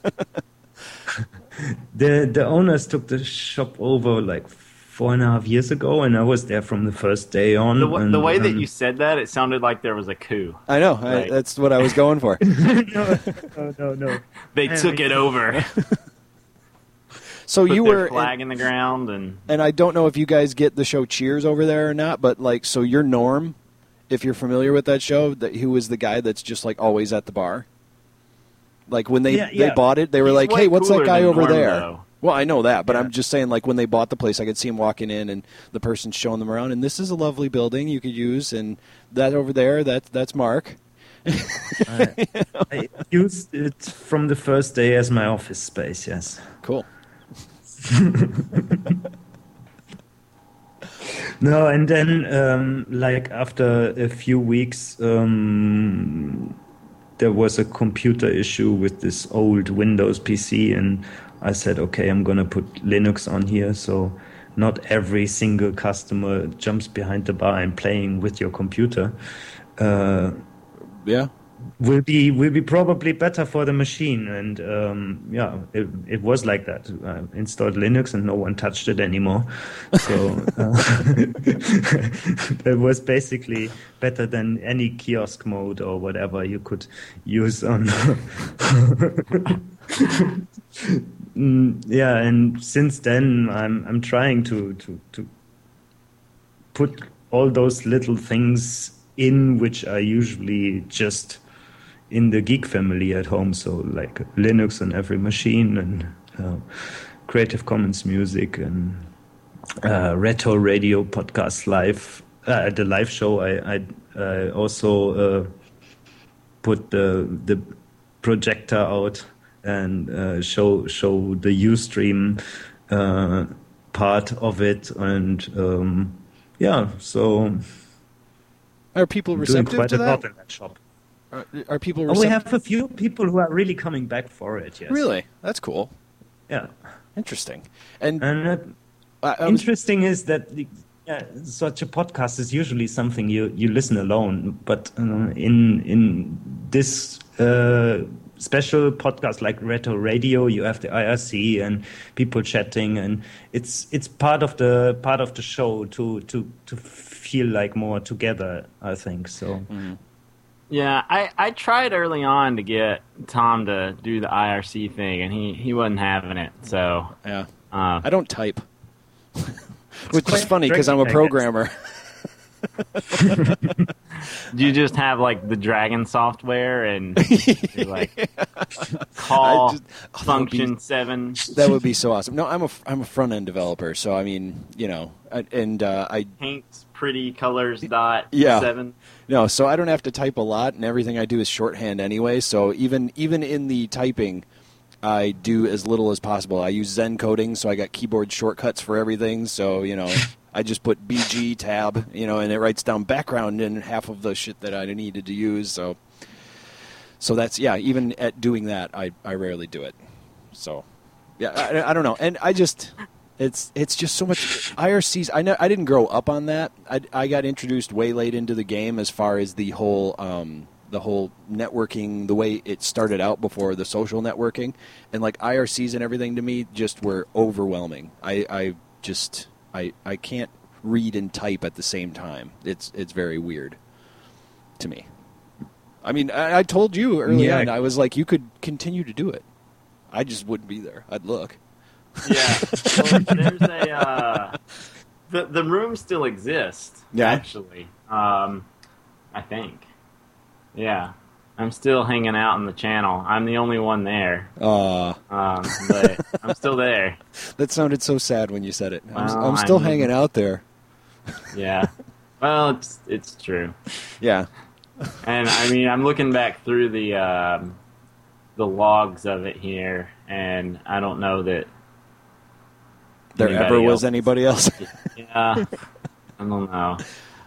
the the owners took the shop over like four and a half years ago, and I was there from the first day on. The, w- and, the way that um, you said that, it sounded like there was a coup. I know. Right. I, that's what I was going for. no, no, no, no. They I took mean, it over. So Put you their were, flag and, in the ground, and and I don't know if you guys get the show Cheers over there or not, but like, so you're Norm, if you're familiar with that show, that who was the guy that's just like always at the bar. Like when they Yeah, they yeah. bought it, they were He's like, way "Hey, what's that cooler guy than over Norm, there?" though. Well, I know that, but Yeah. I'm just saying, like when they bought the place, I could see him walking in, and the person's showing them around, and this is a lovely building you could use, and that over there, that that's Mark. I, I used it from the first day as my office space. Yes. Cool. No, and then um, like after a few weeks, um, there was a computer issue with this old Windows P C, and I said, okay, I'm gonna put Linux on here, so not every single customer jumps behind the bar and playing with your computer. Uh, Yeah. will be will be probably better for the machine, and um, yeah, it, it was like that. I installed Linux and no one touched it anymore, so uh, it was basically better than any kiosk mode or whatever you could use on. Mm, yeah, and since then I'm I'm trying to to to put all those little things in which are usually just in the geek family at home, so like Linux on every machine, and uh, Creative Commons music, and uh, Retro Radio podcast live. Uh, the live show, I, I, I also uh, put the the projector out and uh, show show the Ustream uh, part of it, and um, yeah, so Are people I'm doing receptive quite to a that? lot in that shop. Are, are people Oh, receptive? we have a few people who are really coming back for it. Yes. Really? That's cool. Yeah. Interesting. And And uh, I, I was, interesting is that the, yeah, such a podcast is usually something you, you listen alone, but uh, in in this uh, special podcast like Retro Radio, you have the I R C and people chatting, and it's it's part of the part of the show to to to feel like more together, I think so. mm-hmm. yeah, I, I tried early on to get Tom to do the I R C thing, and he, he wasn't having it. So Yeah. uh, I don't type. Which is quite funny because I'm a strange, I guess. programmer. do you just have like the Dragon software and you, like call I just- oh, that would be- function seven? That would be so awesome. No, I'm a I'm a front end developer, so I mean, you know, I, and uh, I Paints pretty colors dot Yeah. seven. no, so I don't have to type a lot, and everything I do is shorthand anyway. So even even in the typing, I do as little as possible. I use Zen coding, so I got keyboard shortcuts for everything. So you know, I just put B G tab, you know, and it writes down background and half of the shit that I needed to use. So, so that's yeah. Even at doing that, I, I rarely do it. So, yeah, I, I don't know, and I just it's it's just so much I R Cs. I know I didn't grow up on that. I, I got introduced way late into the game as far as the whole um, the whole networking, the way it started out before the social networking, and like I R Cs and everything to me just were overwhelming. I, I just I I can't read and type at the same time. It's it's very weird to me. I mean, I, I told you early Yeah. on. I was like, you could continue to do it. I just wouldn't be there. I'd look. Yeah, well, there's a uh, the the room still exists. Yeah. actually, um, I think. Yeah, I'm still hanging out in the channel. I'm the only one there, Uh, um, but I'm still there. that sounded so sad when you said it. I'm, Well, I'm still I mean- hanging out there. Yeah, well, it's it's true. Yeah. And I mean, I'm looking back through the um, the logs of it here, and I don't know that There anybody ever was else- anybody else. Yeah, I don't know.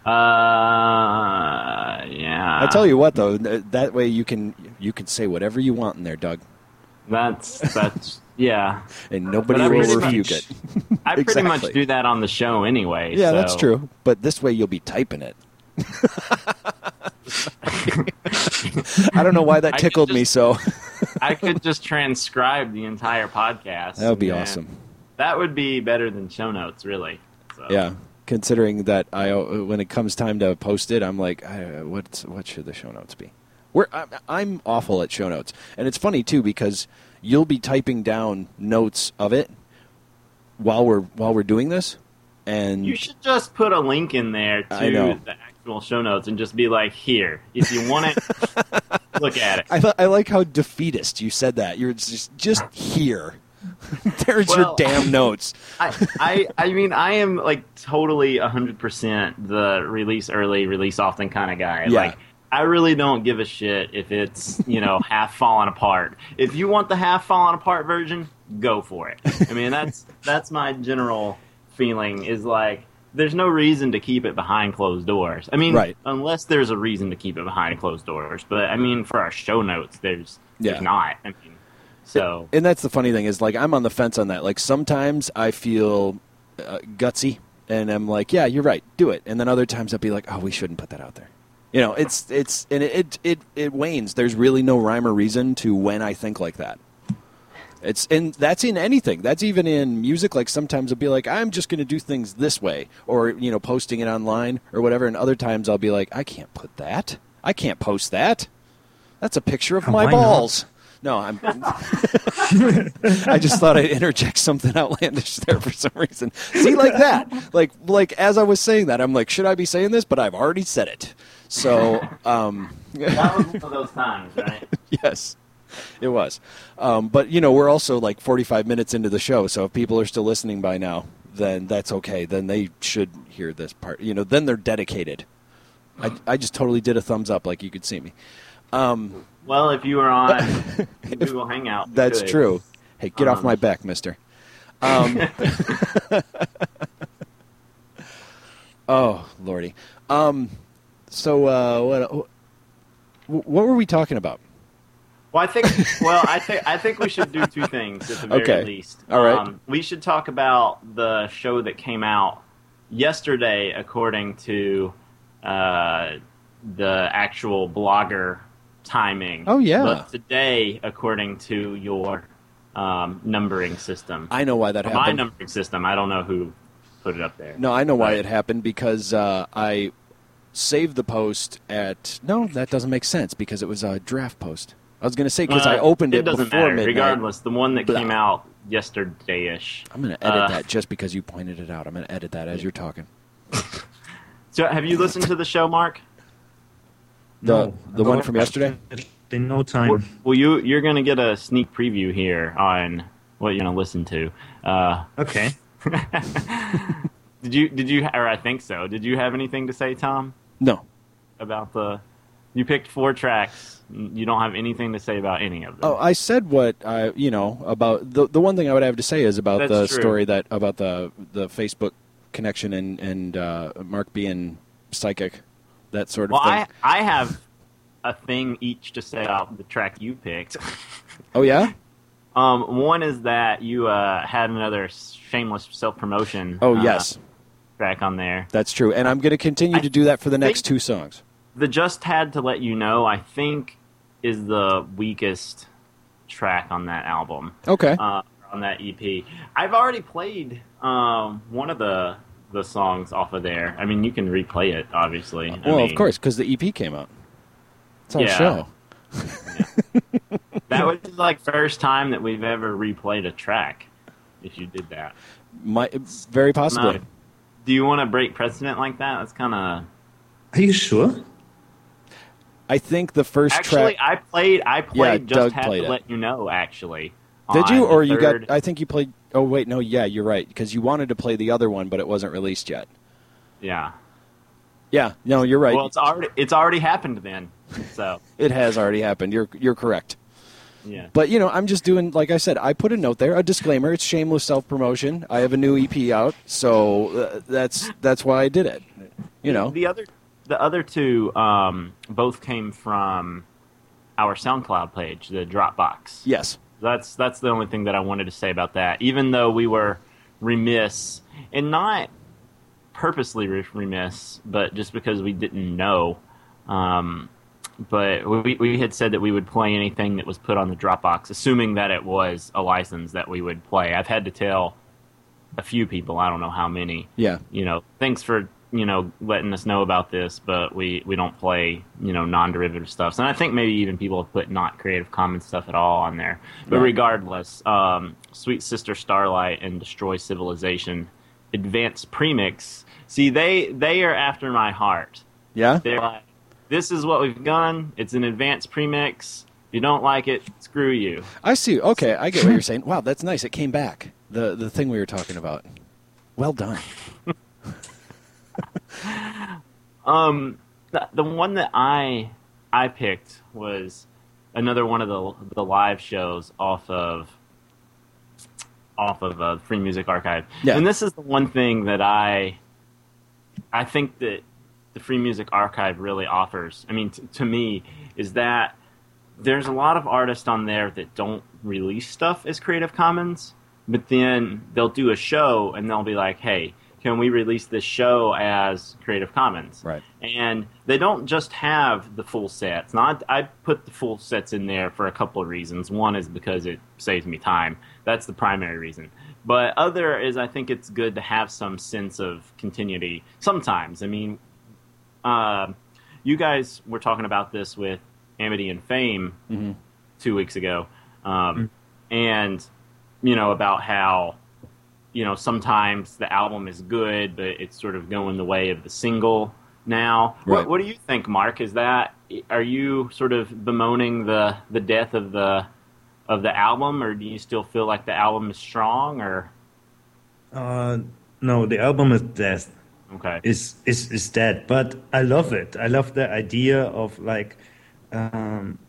Uh, yeah. I tell you what, though, th- that way you can you can say whatever you want in there, Doug, That's that's yeah. and nobody But I will pretty refute much- it. I pretty much Exactly. do that on the show anyway. Yeah, so. that's true. But this way you'll be typing it. I don't know why that tickled just, me so. I could just transcribe the entire podcast. That would be awesome. That would be better than show notes, really. So. Yeah, considering that I, when it comes time to post it, I'm like, I, what's, what should the show notes be? We're, I'm, I'm awful at show notes. And it's funny, too, because you'll be typing down notes of it while we're while we're doing this. And you should just put a link in there to the actual show notes and just be like, here, if you want it, look at it. I, th- I like how defeatist you said that. You're just, just here. There's well, your damn notes. I, I I mean, I am like totally one hundred percent the release early, release often kind of guy. Yeah. Like, I really don't give a shit if it's, you know, half falling apart. If you want the half falling apart version, go for it. I mean, that's that's my general feeling is like, there's no reason to keep it behind closed doors. I mean, right. unless there's a reason to keep it behind closed doors. But, I mean, for our show notes, there's, yeah. there's not. I mean, so. And that's the funny thing is, like, I'm on the fence on that. Like, sometimes I feel uh, gutsy, and I'm like, yeah, you're right, do it. And then other times I'll be like, oh, we shouldn't put that out there. You know, it's, it's, and it, it, it, it wanes. There's really no rhyme or reason to when I think like that. It's, and that's in anything. That's even in music. Like, sometimes I'll be like, I'm just going to do things this way, or, you know, posting it online or whatever. And other times I'll be like, I can't put that. I can't post that. That's a picture of Oh, my why balls. No, I'm. I just thought I'd interject something outlandish there for some reason. See, like that. Like, like as I was saying that, I'm like, should I be saying this? But I've already said it. So, um, that was one of those times, right? Yes. It was. Um, but, you know, we're also like forty-five minutes into the show, so if people are still listening by now, then that's okay. Then they should hear this part. You know, then they're dedicated. I, I just totally did a thumbs up like you could see me. Um, well, if you were on Google Hangout. That's good. true. Hey, get um, off my back, mister. Um, oh, Lordy. Um, so uh, what, what were we talking about? Well, I think. Well, I think. I think we should do two things at the very okay. least. All right. Um, we should talk about the show that came out yesterday, according to uh, the actual blogger timing. Oh yeah. But today, according to your um, numbering system. I know why that or happened. My numbering system. I don't know who put it up there. No, I know why but, it happened because uh, I saved the post at. No, that doesn't make sense because it was a draft post. I was going to say because uh, I opened it, it doesn't before matter. midnight. Regardless, the one that Blah. came out yesterday-ish. I'm going to edit uh, that just because you pointed it out. I'm going to edit that as you're talking. So, have you listened to the show, Mark? The No. the one from yesterday? In no time. Well, well you you're going to get a sneak preview here on what you're going to listen to. Uh, Okay. did you did you or I think so? Did you have anything to say, Tom, No. about the? You picked four tracks. You don't have anything to say about any of them. Oh, I said what I, you know, about the the one thing I would have to say is about That's the true. story that about the the Facebook connection and and uh, Mark being psychic, that sort of well, thing. I I have a thing each to say about the track you picked. Oh yeah. Um, one is that you uh, had another shameless self-promotion. Oh uh, yes, track on there. that's true, and I'm going to continue I to do that for the next think- two songs. The Just Had to Let You Know, I think, is the weakest track on that album. Okay. Uh, on that E P. I've already played um, one of the the songs off of there. I mean, you can replay it, obviously. I well, mean, of course, because the E P came out. It's all Yeah. show. That was like first time that we've ever replayed a track. If you did that, My, very possibly. Now, do you want to break precedent like that? That's kind of. Are you sure? I think the first Actually, track. I played. I played. Yeah, Just Doug Had played to it. Let You Know. Actually, Did you, on or the you third- got? I think you played. Oh wait, no, yeah, you're right, because you wanted to play the other one, but it wasn't released yet. Yeah. Yeah, no, you're right. Well, it's already it's already happened then. So It has already happened. You're you're correct. yeah. But you know, I'm just doing like I said. I put a note there, a disclaimer. It's shameless self promotion. I have a new E P out, so uh, that's that's why I did it. You know, the other the other two um, both came from our SoundCloud page, the Dropbox. yes, That's that's the only thing that I wanted to say about that. Even though we were remiss in not purposely remiss, but just because we didn't know. Um, but we we had said that we would play anything that was put on the Dropbox, assuming that it was a license that we would play. I've had to tell a few people, I don't know how many. Yeah. You know, thanks for, you know, letting us know about this, but we, we don't play, you know, non-derivative stuff. And I think maybe even people have put not Creative Commons stuff at all on there. But right. regardless, um, Sweet Sister Starlight and Destroy Civilization Advanced Premix, see, they, they are after my heart. Yeah? They're like, this is what we've done. It's an advanced premix. If you don't like it, screw you. I see. Okay, I get what you're saying. Wow, that's nice. It came back. The the thing we were talking about. Well done. um, the, the one that I I picked was another one of the the live shows off of off of uh, Free Music Archive. Yeah. And this is the one thing that I I think that the Free Music Archive really offers. I mean, t- to me, is that there's a lot of artists on there that don't release stuff as Creative Commons, but then they'll do a show and they'll be like, hey, can we release this show as Creative Commons? Right. And they don't just have the full sets. Now, I, I put the full sets in there for a couple of reasons. One is because it saves me time. That's the primary reason. But other is I think it's good to have some sense of continuity sometimes. I mean, uh, you guys were talking about this with Amity and Fame mm-hmm. two weeks ago. Um, mm-hmm. And, you know, about how, you know, sometimes the album is good, but it's sort of going the way of the single now. Right. What, what do you think, Mark? Is that, are you sort of bemoaning the, the death of the of the album, or do you still feel like the album is strong, or? Uh, no, the album is dead. Okay. Is is is dead, but I love it. I love the idea of like um,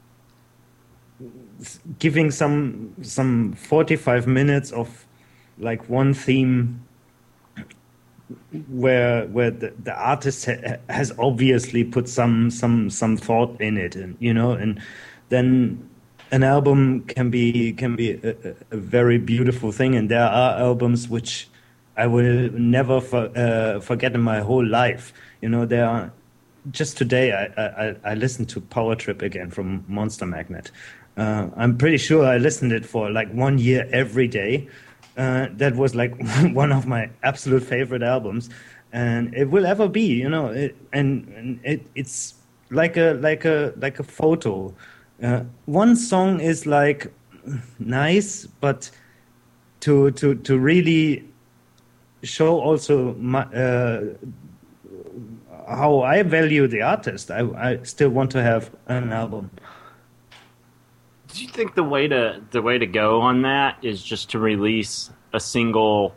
giving some some forty-five minutes of like one theme where where the, the artist ha- has obviously put some some some thought in it, and you know, and then an album can be can be a, a very beautiful thing, and there are albums which I will never for, uh, forget in my whole life. You know, there are. Just today, I, I I listened to Power Trip again from Monster Magnet. Uh, I'm pretty sure I listened it for like one year every day. Uh, that was like one of my absolute favorite albums, and it will ever be. You know, it, and, and it it's like a like a like a photo. Uh, one song is like nice, but to to to really show also my, uh, how I value the artist, I, I still want to have an album. Do you think the way to the way to go on that is just to release a single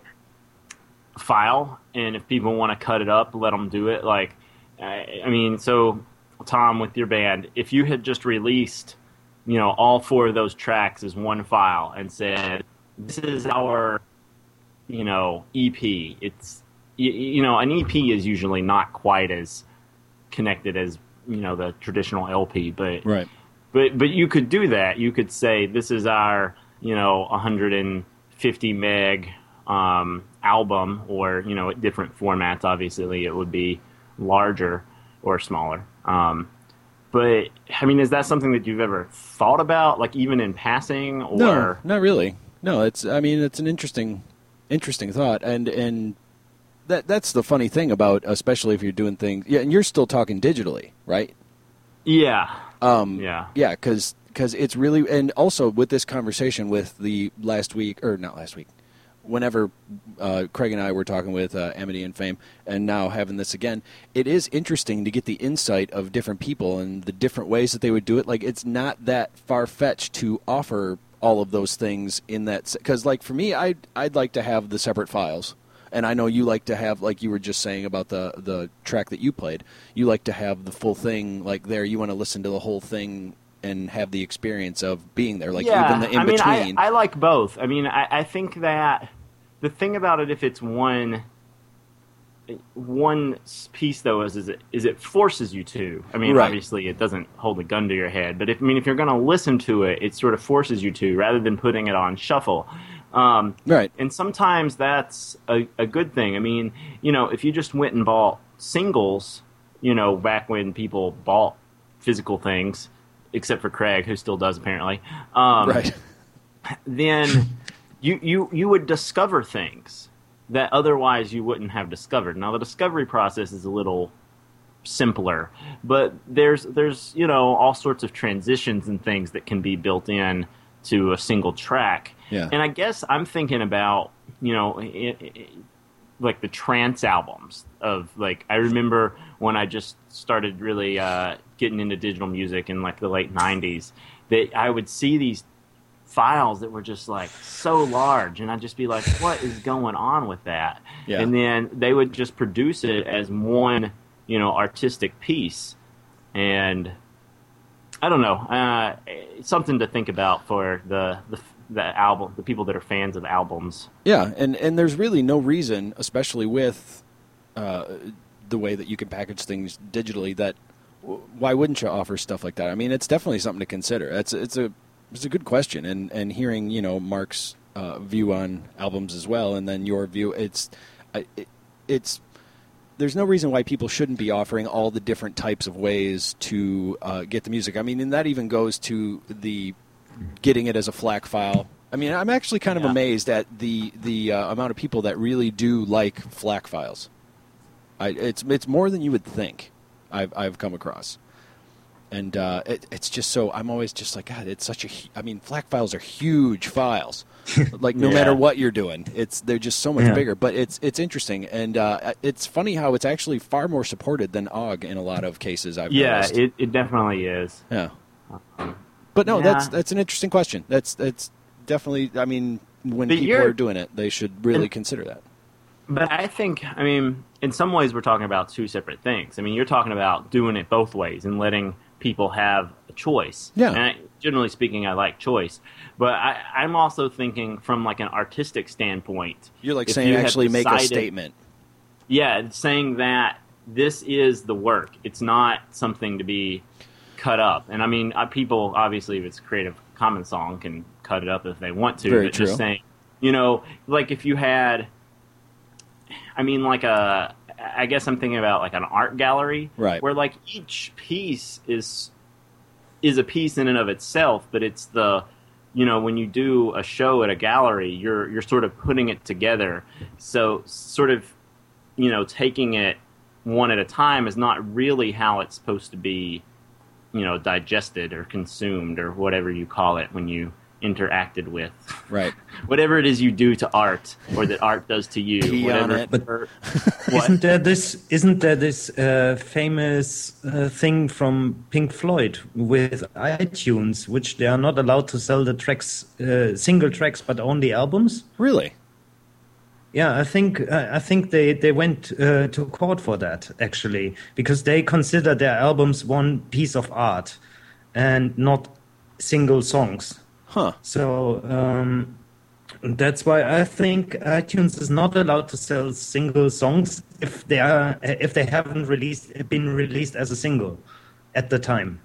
file, and if people want to cut it up, let them do it? Like, I, I mean, so Tom, with your band, if you had just released, you know, all four of those tracks as one file and said, "This is our, you know, E P." It's you, you know, an E P is usually not quite as connected as, you know, the traditional L P, but right. But but you could do that. You could say, this is our, you know, one hundred fifty meg um, album, or, you know, at different formats. Obviously, it would be larger or smaller. Um, but I mean, is that something that you've ever thought about, like even in passing? Or no, not really. No, it's. I mean, it's an interesting, interesting thought, and and that that's the funny thing about, especially if you're doing things. Yeah, and you're still talking digitally, right? Yeah. Um, yeah. Yeah, because it's really, and also with this conversation with the last week, or not last week, whenever uh, Craig and I were talking with uh, Amity and Fame, and now having this again, it is interesting to get the insight of different people and the different ways that they would do it. Like, it's not that far-fetched to offer all of those things in that, because like for me, I'd, I'd like to have the separate files. And I know you like to have, like you were just saying about the, the track that you played, you like to have the full thing, like there, you want to listen to the whole thing and have the experience of being there, like yeah, even the in-between. I mean, I, I like both. I mean, I, I think that the thing about it, if it's one one piece, though, is, is, it, is it forces you to. I mean, right. Obviously, it doesn't hold a gun to your head, but if, I mean, if you're going to listen to it, it sort of forces you to, rather than putting it on shuffle. Um, right. And sometimes that's a, a good thing. I mean, you know, if you just went and bought singles, you know, back when people bought physical things, except for Craig, who still does apparently, um, right. then you, you, you would discover things that otherwise you wouldn't have discovered. Now, the discovery process is a little simpler, but there's, there's you know, all sorts of transitions and things that can be built in to a single track. Yeah. And I guess I'm thinking about, you know, it, it, like the trance albums of, like, I remember when I just started really uh, getting into digital music in, like, the late nineties, that I would see these files that were just, like, so large, and I'd just be like, what is going on with that? Yeah. And then they would just produce it as one, you know, artistic piece. And I don't know, uh, it's something to think about for the, the the album, the people that are fans of albums. Yeah, and, and there's really no reason, especially with uh, the way that you can package things digitally, that w- why wouldn't you offer stuff like that? I mean, it's definitely something to consider. It's it's a it's a good question, and and hearing, you know, Mark's uh, view on albums as well, and then your view, it's it, it's there's no reason why people shouldn't be offering all the different types of ways to uh, get the music. I mean, and that even goes to the getting it as a FLAC file. I mean, I'm actually kind of Yeah. amazed at the the uh, amount of people that really do like FLAC files. I, it's it's more than you would think. I've I've come across, and uh, it, it's just so I'm always just like, God, it's such a. hu- I mean, FLAC files are huge files. Like no Yeah. matter what you're doing, it's they're just so much Yeah. bigger. But it's it's interesting, and uh, it's funny how it's actually far more supported than O G in a lot of cases. I've Yeah, noticed. it, it definitely is. Yeah. Um, But no, Yeah. that's that's an interesting question. That's that's definitely. I mean, when But people you're- are doing it, they should really and- consider that. But I think, I mean, in some ways we're talking about two separate things. I mean, you're talking about doing it both ways and letting people have a choice. Yeah. And I, generally speaking, I like choice. But I, I'm also thinking from like an artistic standpoint. You're like If saying you have actually make a decided- statement. Yeah, saying that this is the work. It's not something to be cut up. And I mean, uh, people, obviously, if it's a Creative Commons song, can cut it up if they want to. Very but true. just saying, you know, like if you had, I mean, like a, I guess I'm thinking about like an art gallery, Right. where like each piece is is a piece in and of itself, but it's the, you know, when you do a show at a gallery, you're you're sort of putting it together. So sort of, you know, taking it one at a time is not really how it's supposed to be, you know, digested or consumed or whatever you call it when you interacted with. Right. Whatever it is you do to art or that art does to you. Pee on whatever, it. But- or- what? Isn't there this? Isn't there this uh, famous uh, thing from Pink Floyd with iTunes, which they are not allowed to sell the tracks, uh, single tracks, but only albums? Really? Yeah, I think uh, I think they they went uh, to court for that actually, because they consider their albums one piece of art and not single songs. Huh. So um, that's why I think iTunes is not allowed to sell single songs if they are if they haven't released been released as a single at the time.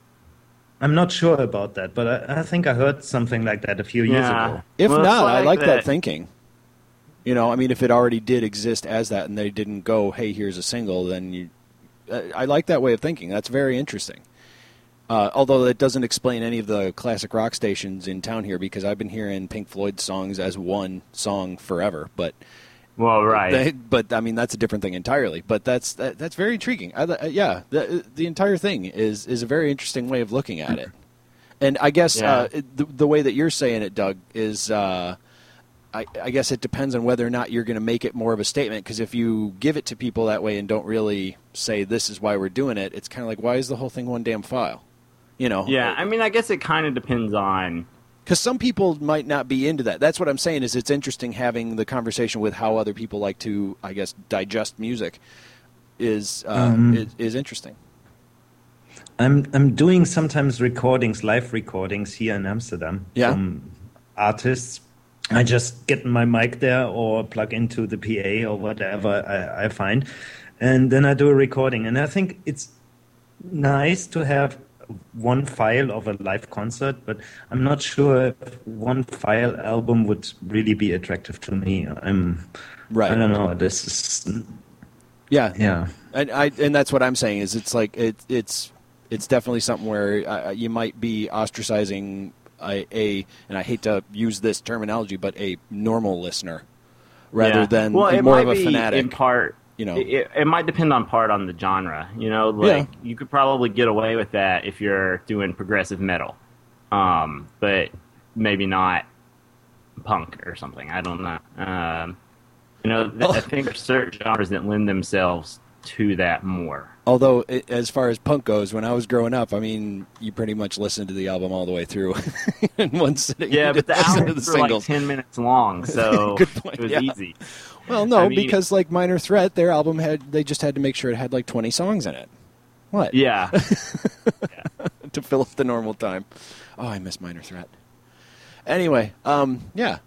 I'm not sure about that, but I, I think I heard something like that a few years Yeah. ago. If Well, it's not, I like like that. that- thinking. You know, I mean, if it already did exist as that, and they didn't go, "Hey, here's a single," then you. I I like that way of thinking. That's very interesting. Uh, although it doesn't explain any of the classic rock stations in town here, because I've been hearing Pink Floyd songs as one song forever. But Well, right. They, but I mean, that's a different thing entirely. But that's that, that's very intriguing. I, uh, yeah, the the entire thing is is a very interesting way of looking at it. And I guess Yeah. uh, the, the way that you're saying it, Doug, is uh, I, I guess it depends on whether or not you're going to make it more of a statement. Because if you give it to people that way and don't really say this is why we're doing it, it's kind of like, why is the whole thing one damn file? You know? Yeah, I mean, I guess it kind of depends on. Because some people might not be into that. That's what I'm saying. Is it's interesting having the conversation with how other people like to, I guess, digest music. Is uh, Um, is, is interesting. I'm I'm doing sometimes recordings, live recordings here in Amsterdam Yeah. from artists. I just get my mic there or plug into the P A or whatever I, I find, and then I do a recording. And I think it's nice to have one file of a live concert, but I'm not sure if one file album would really be attractive to me. I'm, right. I don't know. This is, yeah, yeah, and I and that's what I'm saying is it's like it, it's it's definitely something where uh, you might be ostracizing a, a, and I hate to use this terminology, but a normal listener rather yeah. than well, it more might of a be fanatic. In part, you know, it, it might depend on part on the genre. You know, like yeah. you could probably get away with that if you're doing progressive metal, um, but maybe not punk or something. I don't know. Um, you know, th- I think there's certain genres that lend themselves to that more. Although, it, as far as punk goes, when I was growing up, I mean, you pretty much listened to the album all the way through in one sitting. Yeah, but the albums the were like ten minutes long, so Good point, it was yeah. easy. Well, no, I mean, because like Minor Threat, their album had they just had to make sure it had like twenty songs in it. What? Yeah. yeah. To fill up the normal time. Oh, I miss Minor Threat. Anyway, um, yeah.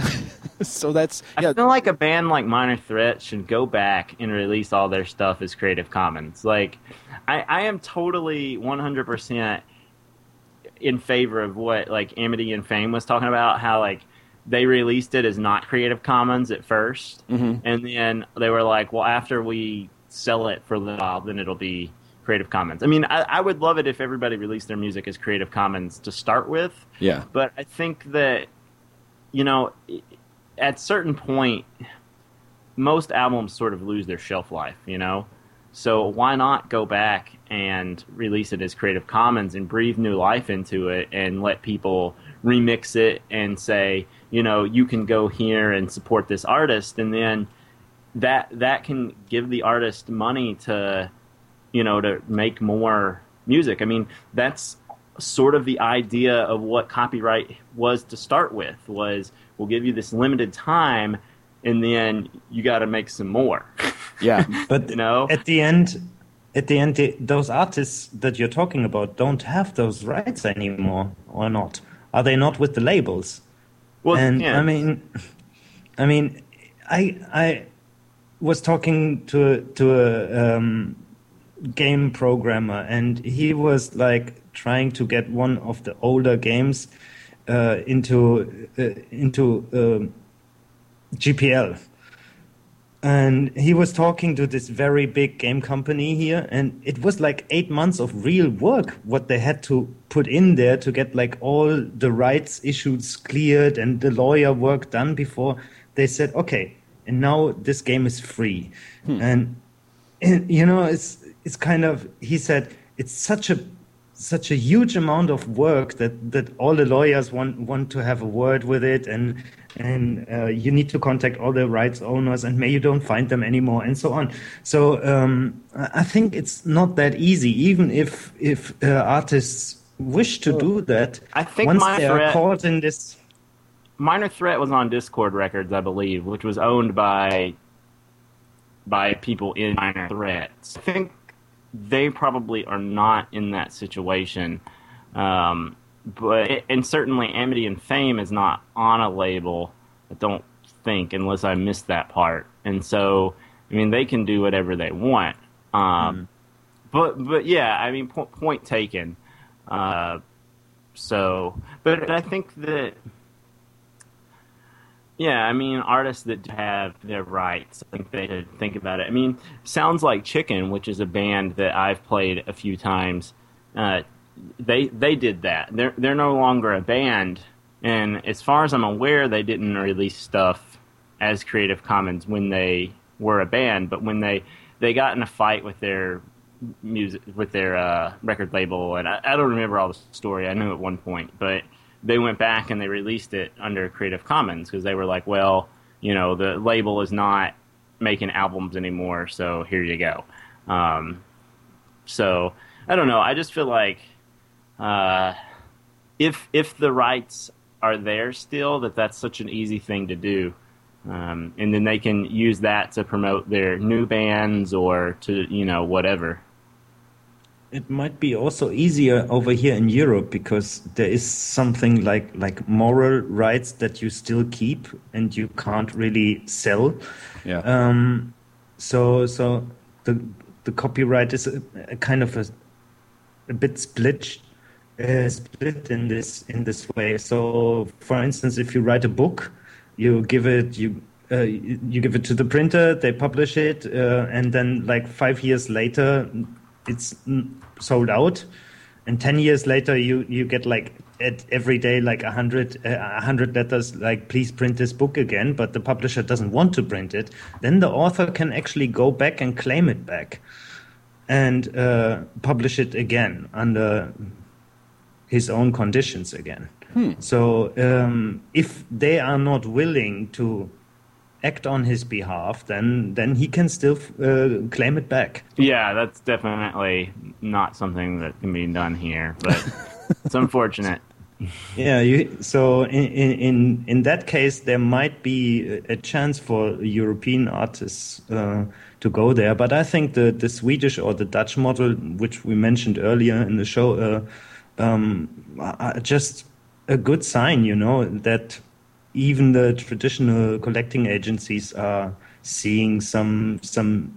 So that's yeah. I feel like a band like Minor Threat should go back and release all their stuff as Creative Commons. Like, I, I am totally one hundred percent in favor of what like Amity and Fame was talking about. How like they released it as not Creative Commons at first, mm-hmm. and then they were like, well, after we sell it for a little while, then it'll be Creative Commons. I mean, I, I would love it if everybody released their music as Creative Commons to start with. Yeah, but I think that, you know, at a certain point, most albums sort of lose their shelf life, you know? So why not go back and release it as Creative Commons and breathe new life into it and let people remix it and say, you know, you can go here and support this artist, and then that that can give the artist money to, you know, to make more music. I mean, that's sort of the idea of what copyright was to start with, was we'll give you this limited time and then you got to make some more. Yeah. But you know, at the end, at the end, the, those artists that you're talking about don't have those rights anymore, or not? Are they not with the labels? Well, and yeah. I mean, I mean, I I was talking to a, to a um, game programmer, and he was like trying to get one of the older games uh, into uh, into um, G P L. And he was talking to this very big game company here, and it was like eight months of real work what they had to put in there to get like all the rights issues cleared and the lawyer work done before they said, okay, and now this game is free. Hmm. And, and you know, it's it's kind of, he said, it's such a such a huge amount of work that, that all the lawyers want want to have a word with it, and and uh, you need to contact all the rights owners, and maybe you don't find them anymore, and so on. So um, I think it's not that easy, even if if uh, artists wish to do that. I think once Minor they are Threat, caught in this. Minor Threat was on Discord Records, I believe, which was owned by by people in Minor Threat. I think they probably are not in that situation. Um, but and certainly Amity and Fame is not on a label, I don't think, unless I missed that part. And so, I mean, they can do whatever they want. Um, mm. But but yeah, I mean, po- point taken. Uh, so, but I think that, yeah, I mean, artists that have their rights, I think they should think about it. I mean, Sounds Like Chicken, which is a band that I've played a few times, uh, they they did that. They're they're no longer a band, and as far as I'm aware, they didn't release stuff as Creative Commons when they were a band. But when they, they got in a fight with their music with their uh, record label, and I, I don't remember all the story. I knew at one point, but they went back and they released it under Creative Commons because they were like, well, you know, the label is not making albums anymore, so here you go. Um, so I don't know. I just feel like uh, if if the rights are there still, that that's such an easy thing to do. Um, and then they can use that to promote their new bands or to, you know, whatever. It might be also easier over here in Europe because there is something like like moral rights that you still keep and you can't really sell. Yeah. Um, so so the the copyright is a, a kind of a a bit split, uh, split in this in this way. So, for instance, if you write a book, you give it you uh, you give it to the printer, they publish it, uh, and then like five years later, it's sold out, and ten years later, you you get like at every day like a hundred a hundred letters like please print this book again, but the publisher doesn't want to print it. Then the author can actually go back and claim it back, and uh, publish it again under his own conditions again. Hmm. So um, if they are not willing to act on his behalf, then then he can still uh, claim it back. Yeah, that's definitely not something that can be done here, but it's unfortunate. Yeah, you, so in, in in that case, there might be a chance for European artists uh, to go there. But I think the, the Swedish or the Dutch model, which we mentioned earlier in the show, uh, um, are just a good sign, you know, that even the traditional collecting agencies are seeing some some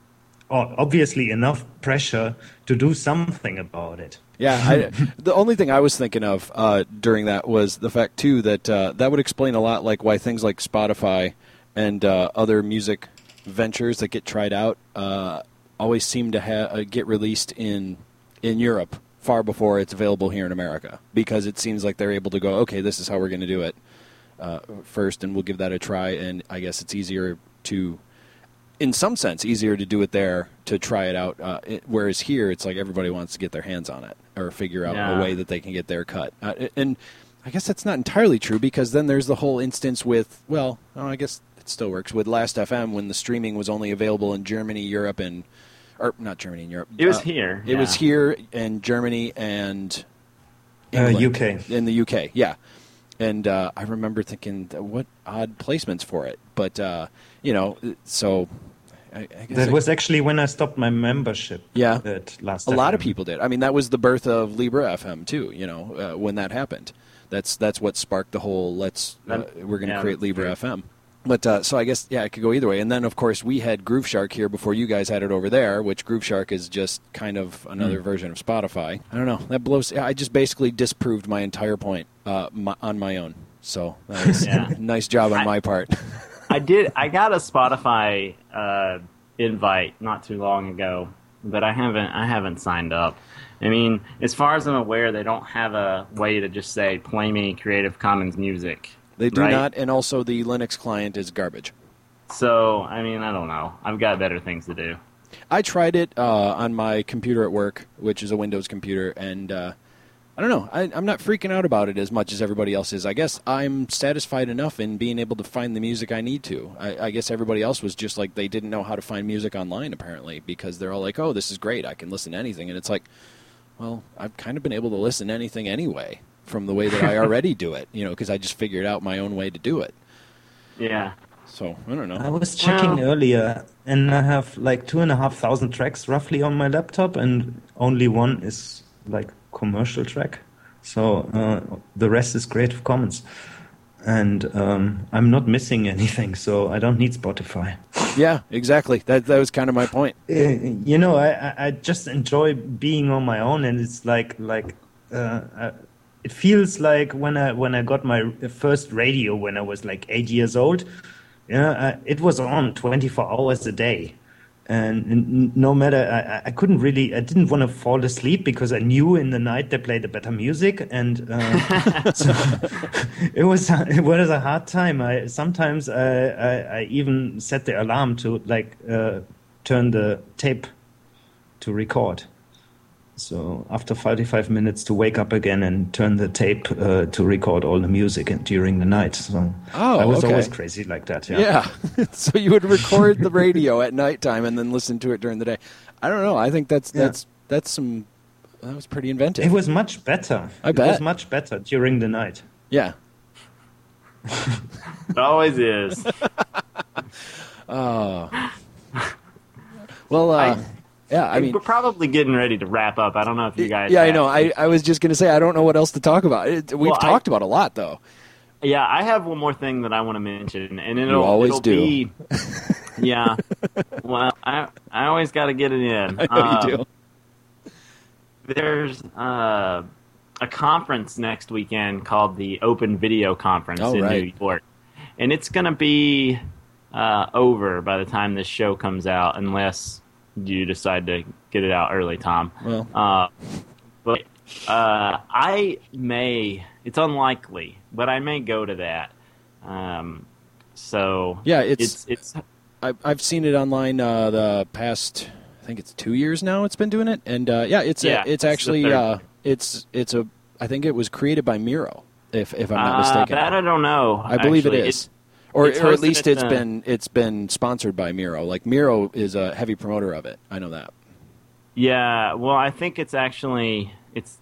obviously enough pressure to do something about it. Yeah, I, the only thing I was thinking of uh, during that was the fact, too, that uh, that would explain a lot like why things like Spotify and uh, other music ventures that get tried out uh, always seem to ha- uh, get released in in Europe far before it's available here in America, because it seems like they're able to go, okay, this is how we're going to do it uh, first, and we'll give that a try, and I guess it's easier to... in some sense, easier to do it there, to try it out, uh, it, whereas here, it's like everybody wants to get their hands on it or figure out yeah. a way that they can get their cut. Uh, and I guess that's not entirely true, because then there's the whole instance with, well, oh, I guess it still works, with Last F M when the streaming was only available in Germany, Europe, and, or not Germany and Europe. It was uh, here. It yeah. was here in Germany and Uh, U K. In the U K, yeah. And uh, I remember thinking, what odd placements for it. But, uh, you know, so... I, I guess that I, was actually when I stopped my membership. Yeah, at Last a F M. lot of people did. I mean, that was the birth of Libra F M too. You know, uh, when that happened, that's that's what sparked the whole. Let's uh, we're going to yeah, create Libra true. F M. But uh, so I guess yeah, it could go either way. And then of course we had Groove Shark here before you guys had it over there, which Groove Shark is just kind of another mm. version of Spotify. I don't know. That blows. I just basically disproved my entire point uh, my, on my own. So that was yeah. nice job on I, my part. I did. I got a Spotify uh, invite not too long ago, but I haven't. I haven't signed up. I mean, as far as I'm aware, they don't have a way to just say play me Creative Commons music. They do right? not, and also the Linux client is garbage. So, I mean, I don't know. I've got better things to do. I tried it uh, on my computer at work, which is a Windows computer, and uh, I don't know. I, I'm not freaking out about it as much as everybody else is. I guess I'm satisfied enough in being able to find the music I need to. I, I guess everybody else was just like they didn't know how to find music online, apparently, because they're all like, oh, this is great. I can listen to anything. And it's like, well, I've kind of been able to listen to anything anyway from the way that I already do it, you know, because I just figured out my own way to do it. Yeah. So, I don't know. I was checking well, earlier, and I have like two and a half thousand tracks roughly on my laptop, and only one is like commercial track. So uh, the rest is Creative Commons. And um, I'm not missing anything, so I don't need Spotify. Yeah, exactly. That that was kind of my point. Uh, you know, I, I just enjoy being on my own, and it's like like uh, I, it feels like when I when I got my first radio when I was like eight years old. Yeah, uh, it was on twenty-four hours a day, and, and no matter I, I couldn't really I didn't want to fall asleep because I knew in the night they played the better music, and uh, so it was it was a hard time. I sometimes I, I, I even set the alarm to like uh, turn the tape to record. So after forty-five minutes to wake up again and turn the tape uh, to record all the music and during the night. So oh, I was okay. always crazy like that. Yeah. Yeah. So you would record the radio at nighttime and then listen to it during the day. I don't know. I think that's that's yeah. that's some that was pretty inventive. It was much better. I it bet. It was much better during the night. Yeah. It always is. Oh. Well, uh, I, yeah, I mean, we're probably getting ready to wrap up. I don't know if you guys. Yeah, have, I know. I, I was just going to say I don't know what else to talk about. It, we've well, talked I, about a lot, though. Yeah, I have one more thing that I want to mention, and it'll, you always it'll do. be. Yeah. Well, I I always got to get it in. I know uh, you do. there's uh, a conference next weekend called the Open Video Conference oh, in right. New York. And it's going to be uh, over by the time this show comes out, unless you decide to get it out early, Tom. Well, uh, but uh, I may, it's unlikely, but I may go to that. Um, so yeah, it's, it's, it's I've, I've seen it online uh, the past, I think it's two years now it's been doing it. And uh, yeah, it's yeah, a, it's actually, uh, it's, it's a, I think it was created by Miro, if, if I'm not uh, mistaken. That I don't know. I believe actually. it is. It, Or, it's or at least hosted it's at the- been it's been sponsored by Miro. Like Miro is a heavy promoter of it. I know that. Yeah, well, I think it's actually it's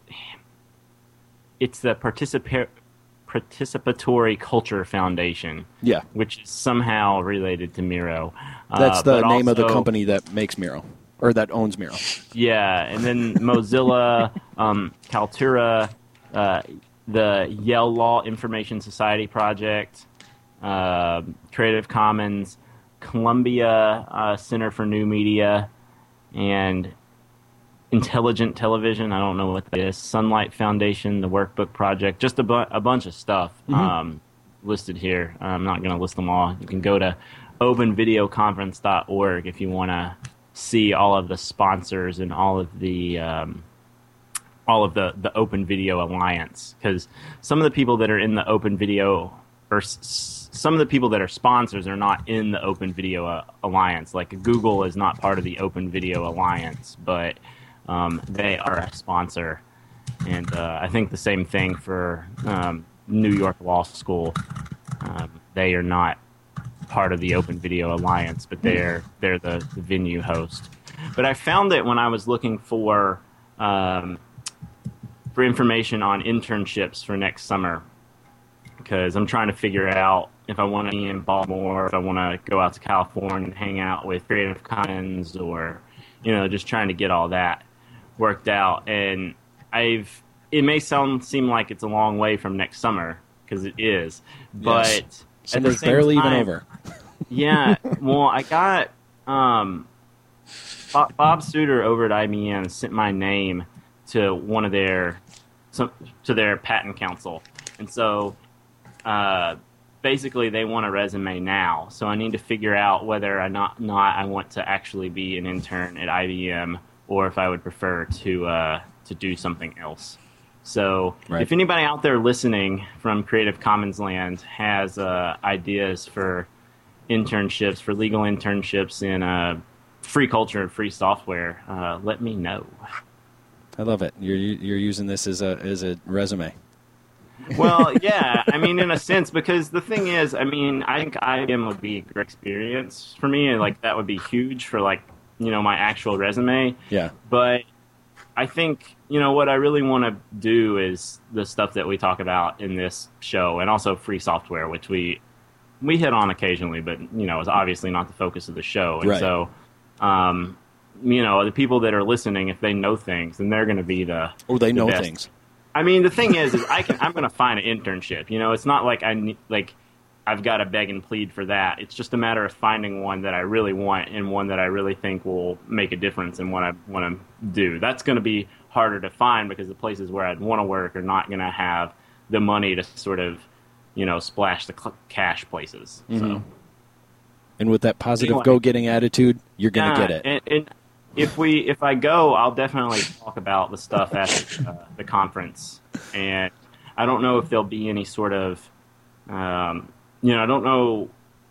it's the participa- Participatory Culture Foundation. Yeah, which is somehow related to Miro. that's uh, the but name of the also- company that makes Miro or that owns Miro. Yeah, and then Mozilla, um, Kaltura, uh, the Yale Law Information Society Project, uh, Creative Commons, Columbia uh, Center for New Media, and Intelligent Television. I don't know what that is. Sunlight Foundation, the Workbook Project, just a, bu- a bunch of stuff Mm-hmm. um, listed here. I'm not going to list them all. You can go to open video conference dot org if you want to see all of the sponsors and all of the um, all of the, the Open Video Alliance, because some of the people that are in the Open Video or s- some of the people that are sponsors are not in the Open Video uh, Alliance. Like Google is not part of the Open Video Alliance, but um, they are a sponsor. And uh, I think the same thing for um, New York Law School. Um, they are not part of the Open Video Alliance, but they're they're the, the venue host. But I found that when I was looking for um, for information on internships for next summer, because I'm trying to figure out if I want to be in Baltimore, if I want to go out to California and hang out with Creative Commons, or, you know, just trying to get all that worked out. And I've, it may sound seem like it's a long way from next summer, because it is, but Yes. at the Summer's same barely time, even over. yeah, well, I got um, Bob, Bob Suter over at I B M sent my name to one of their some, to their patent council, and so uh, basically they want a resume now. So I need to figure out whether or not not I want to actually be an intern at I B M, or if I would prefer to uh, to do something else. So Right. if anybody out there listening from Creative Commons land has uh, ideas for internships, for legal internships in uh, free culture and free software, uh, let me know. I love it. You're you're using this as a as a resume. Well, yeah, I mean, in a sense, because the thing is, I mean, I think I B M would be a great experience for me, and like that would be huge for like, you know, my actual resume. Yeah. But I think, you know, what I really want to do is the stuff that we talk about in this show, and also free software, which we we hit on occasionally, but, you know, is obviously not the focus of the show. And Right. so, um, you know, the people that are listening, if they know things, then they're going to be the Oh, they the know best. things. I mean, the thing is, is I can I'm going to find an internship. You know, it's not like I need, like I've got to beg and plead for that. It's just a matter of finding one that I really want and one that I really think will make a difference in what I want to do. That's going to be harder to find because the places where I'd want to work are not going to have the money to sort of, you know, splash the cl- cash places. So. Mhm. And with that positive Anyway. go-getting attitude, you're going to Yeah, get it. And, and if we, if I go, I'll definitely talk about the stuff at uh, the conference. And I don't know if there'll be any sort of, um, you know, I don't know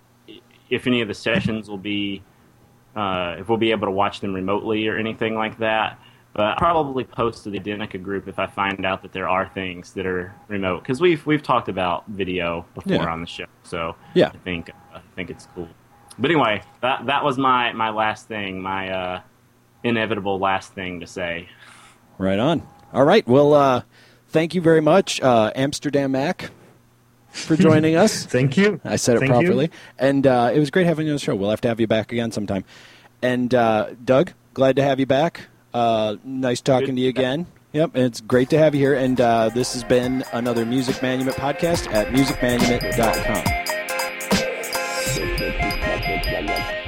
if any of the sessions will be, uh, if we'll be able to watch them remotely or anything like that. But I'll probably post to the Denica group if I find out that there are things that are remote, because we've we've talked about video before Yeah. on the show. So Yeah. I think I think it's cool. But anyway, that that was my, my last thing, my uh, inevitable last thing to say. Right on. All right. Well, uh, thank you very much, uh, Amsterdam Mac, for joining us. Thank you. I said it Thank properly. you. And uh, it was great having you on the show. We'll have to have you back again sometime. And uh, Doug, glad to have you back. Uh, nice talking Good. to you again. Yep, it's great to have you here. And uh, this has been another Music Manument podcast at music manument dot com.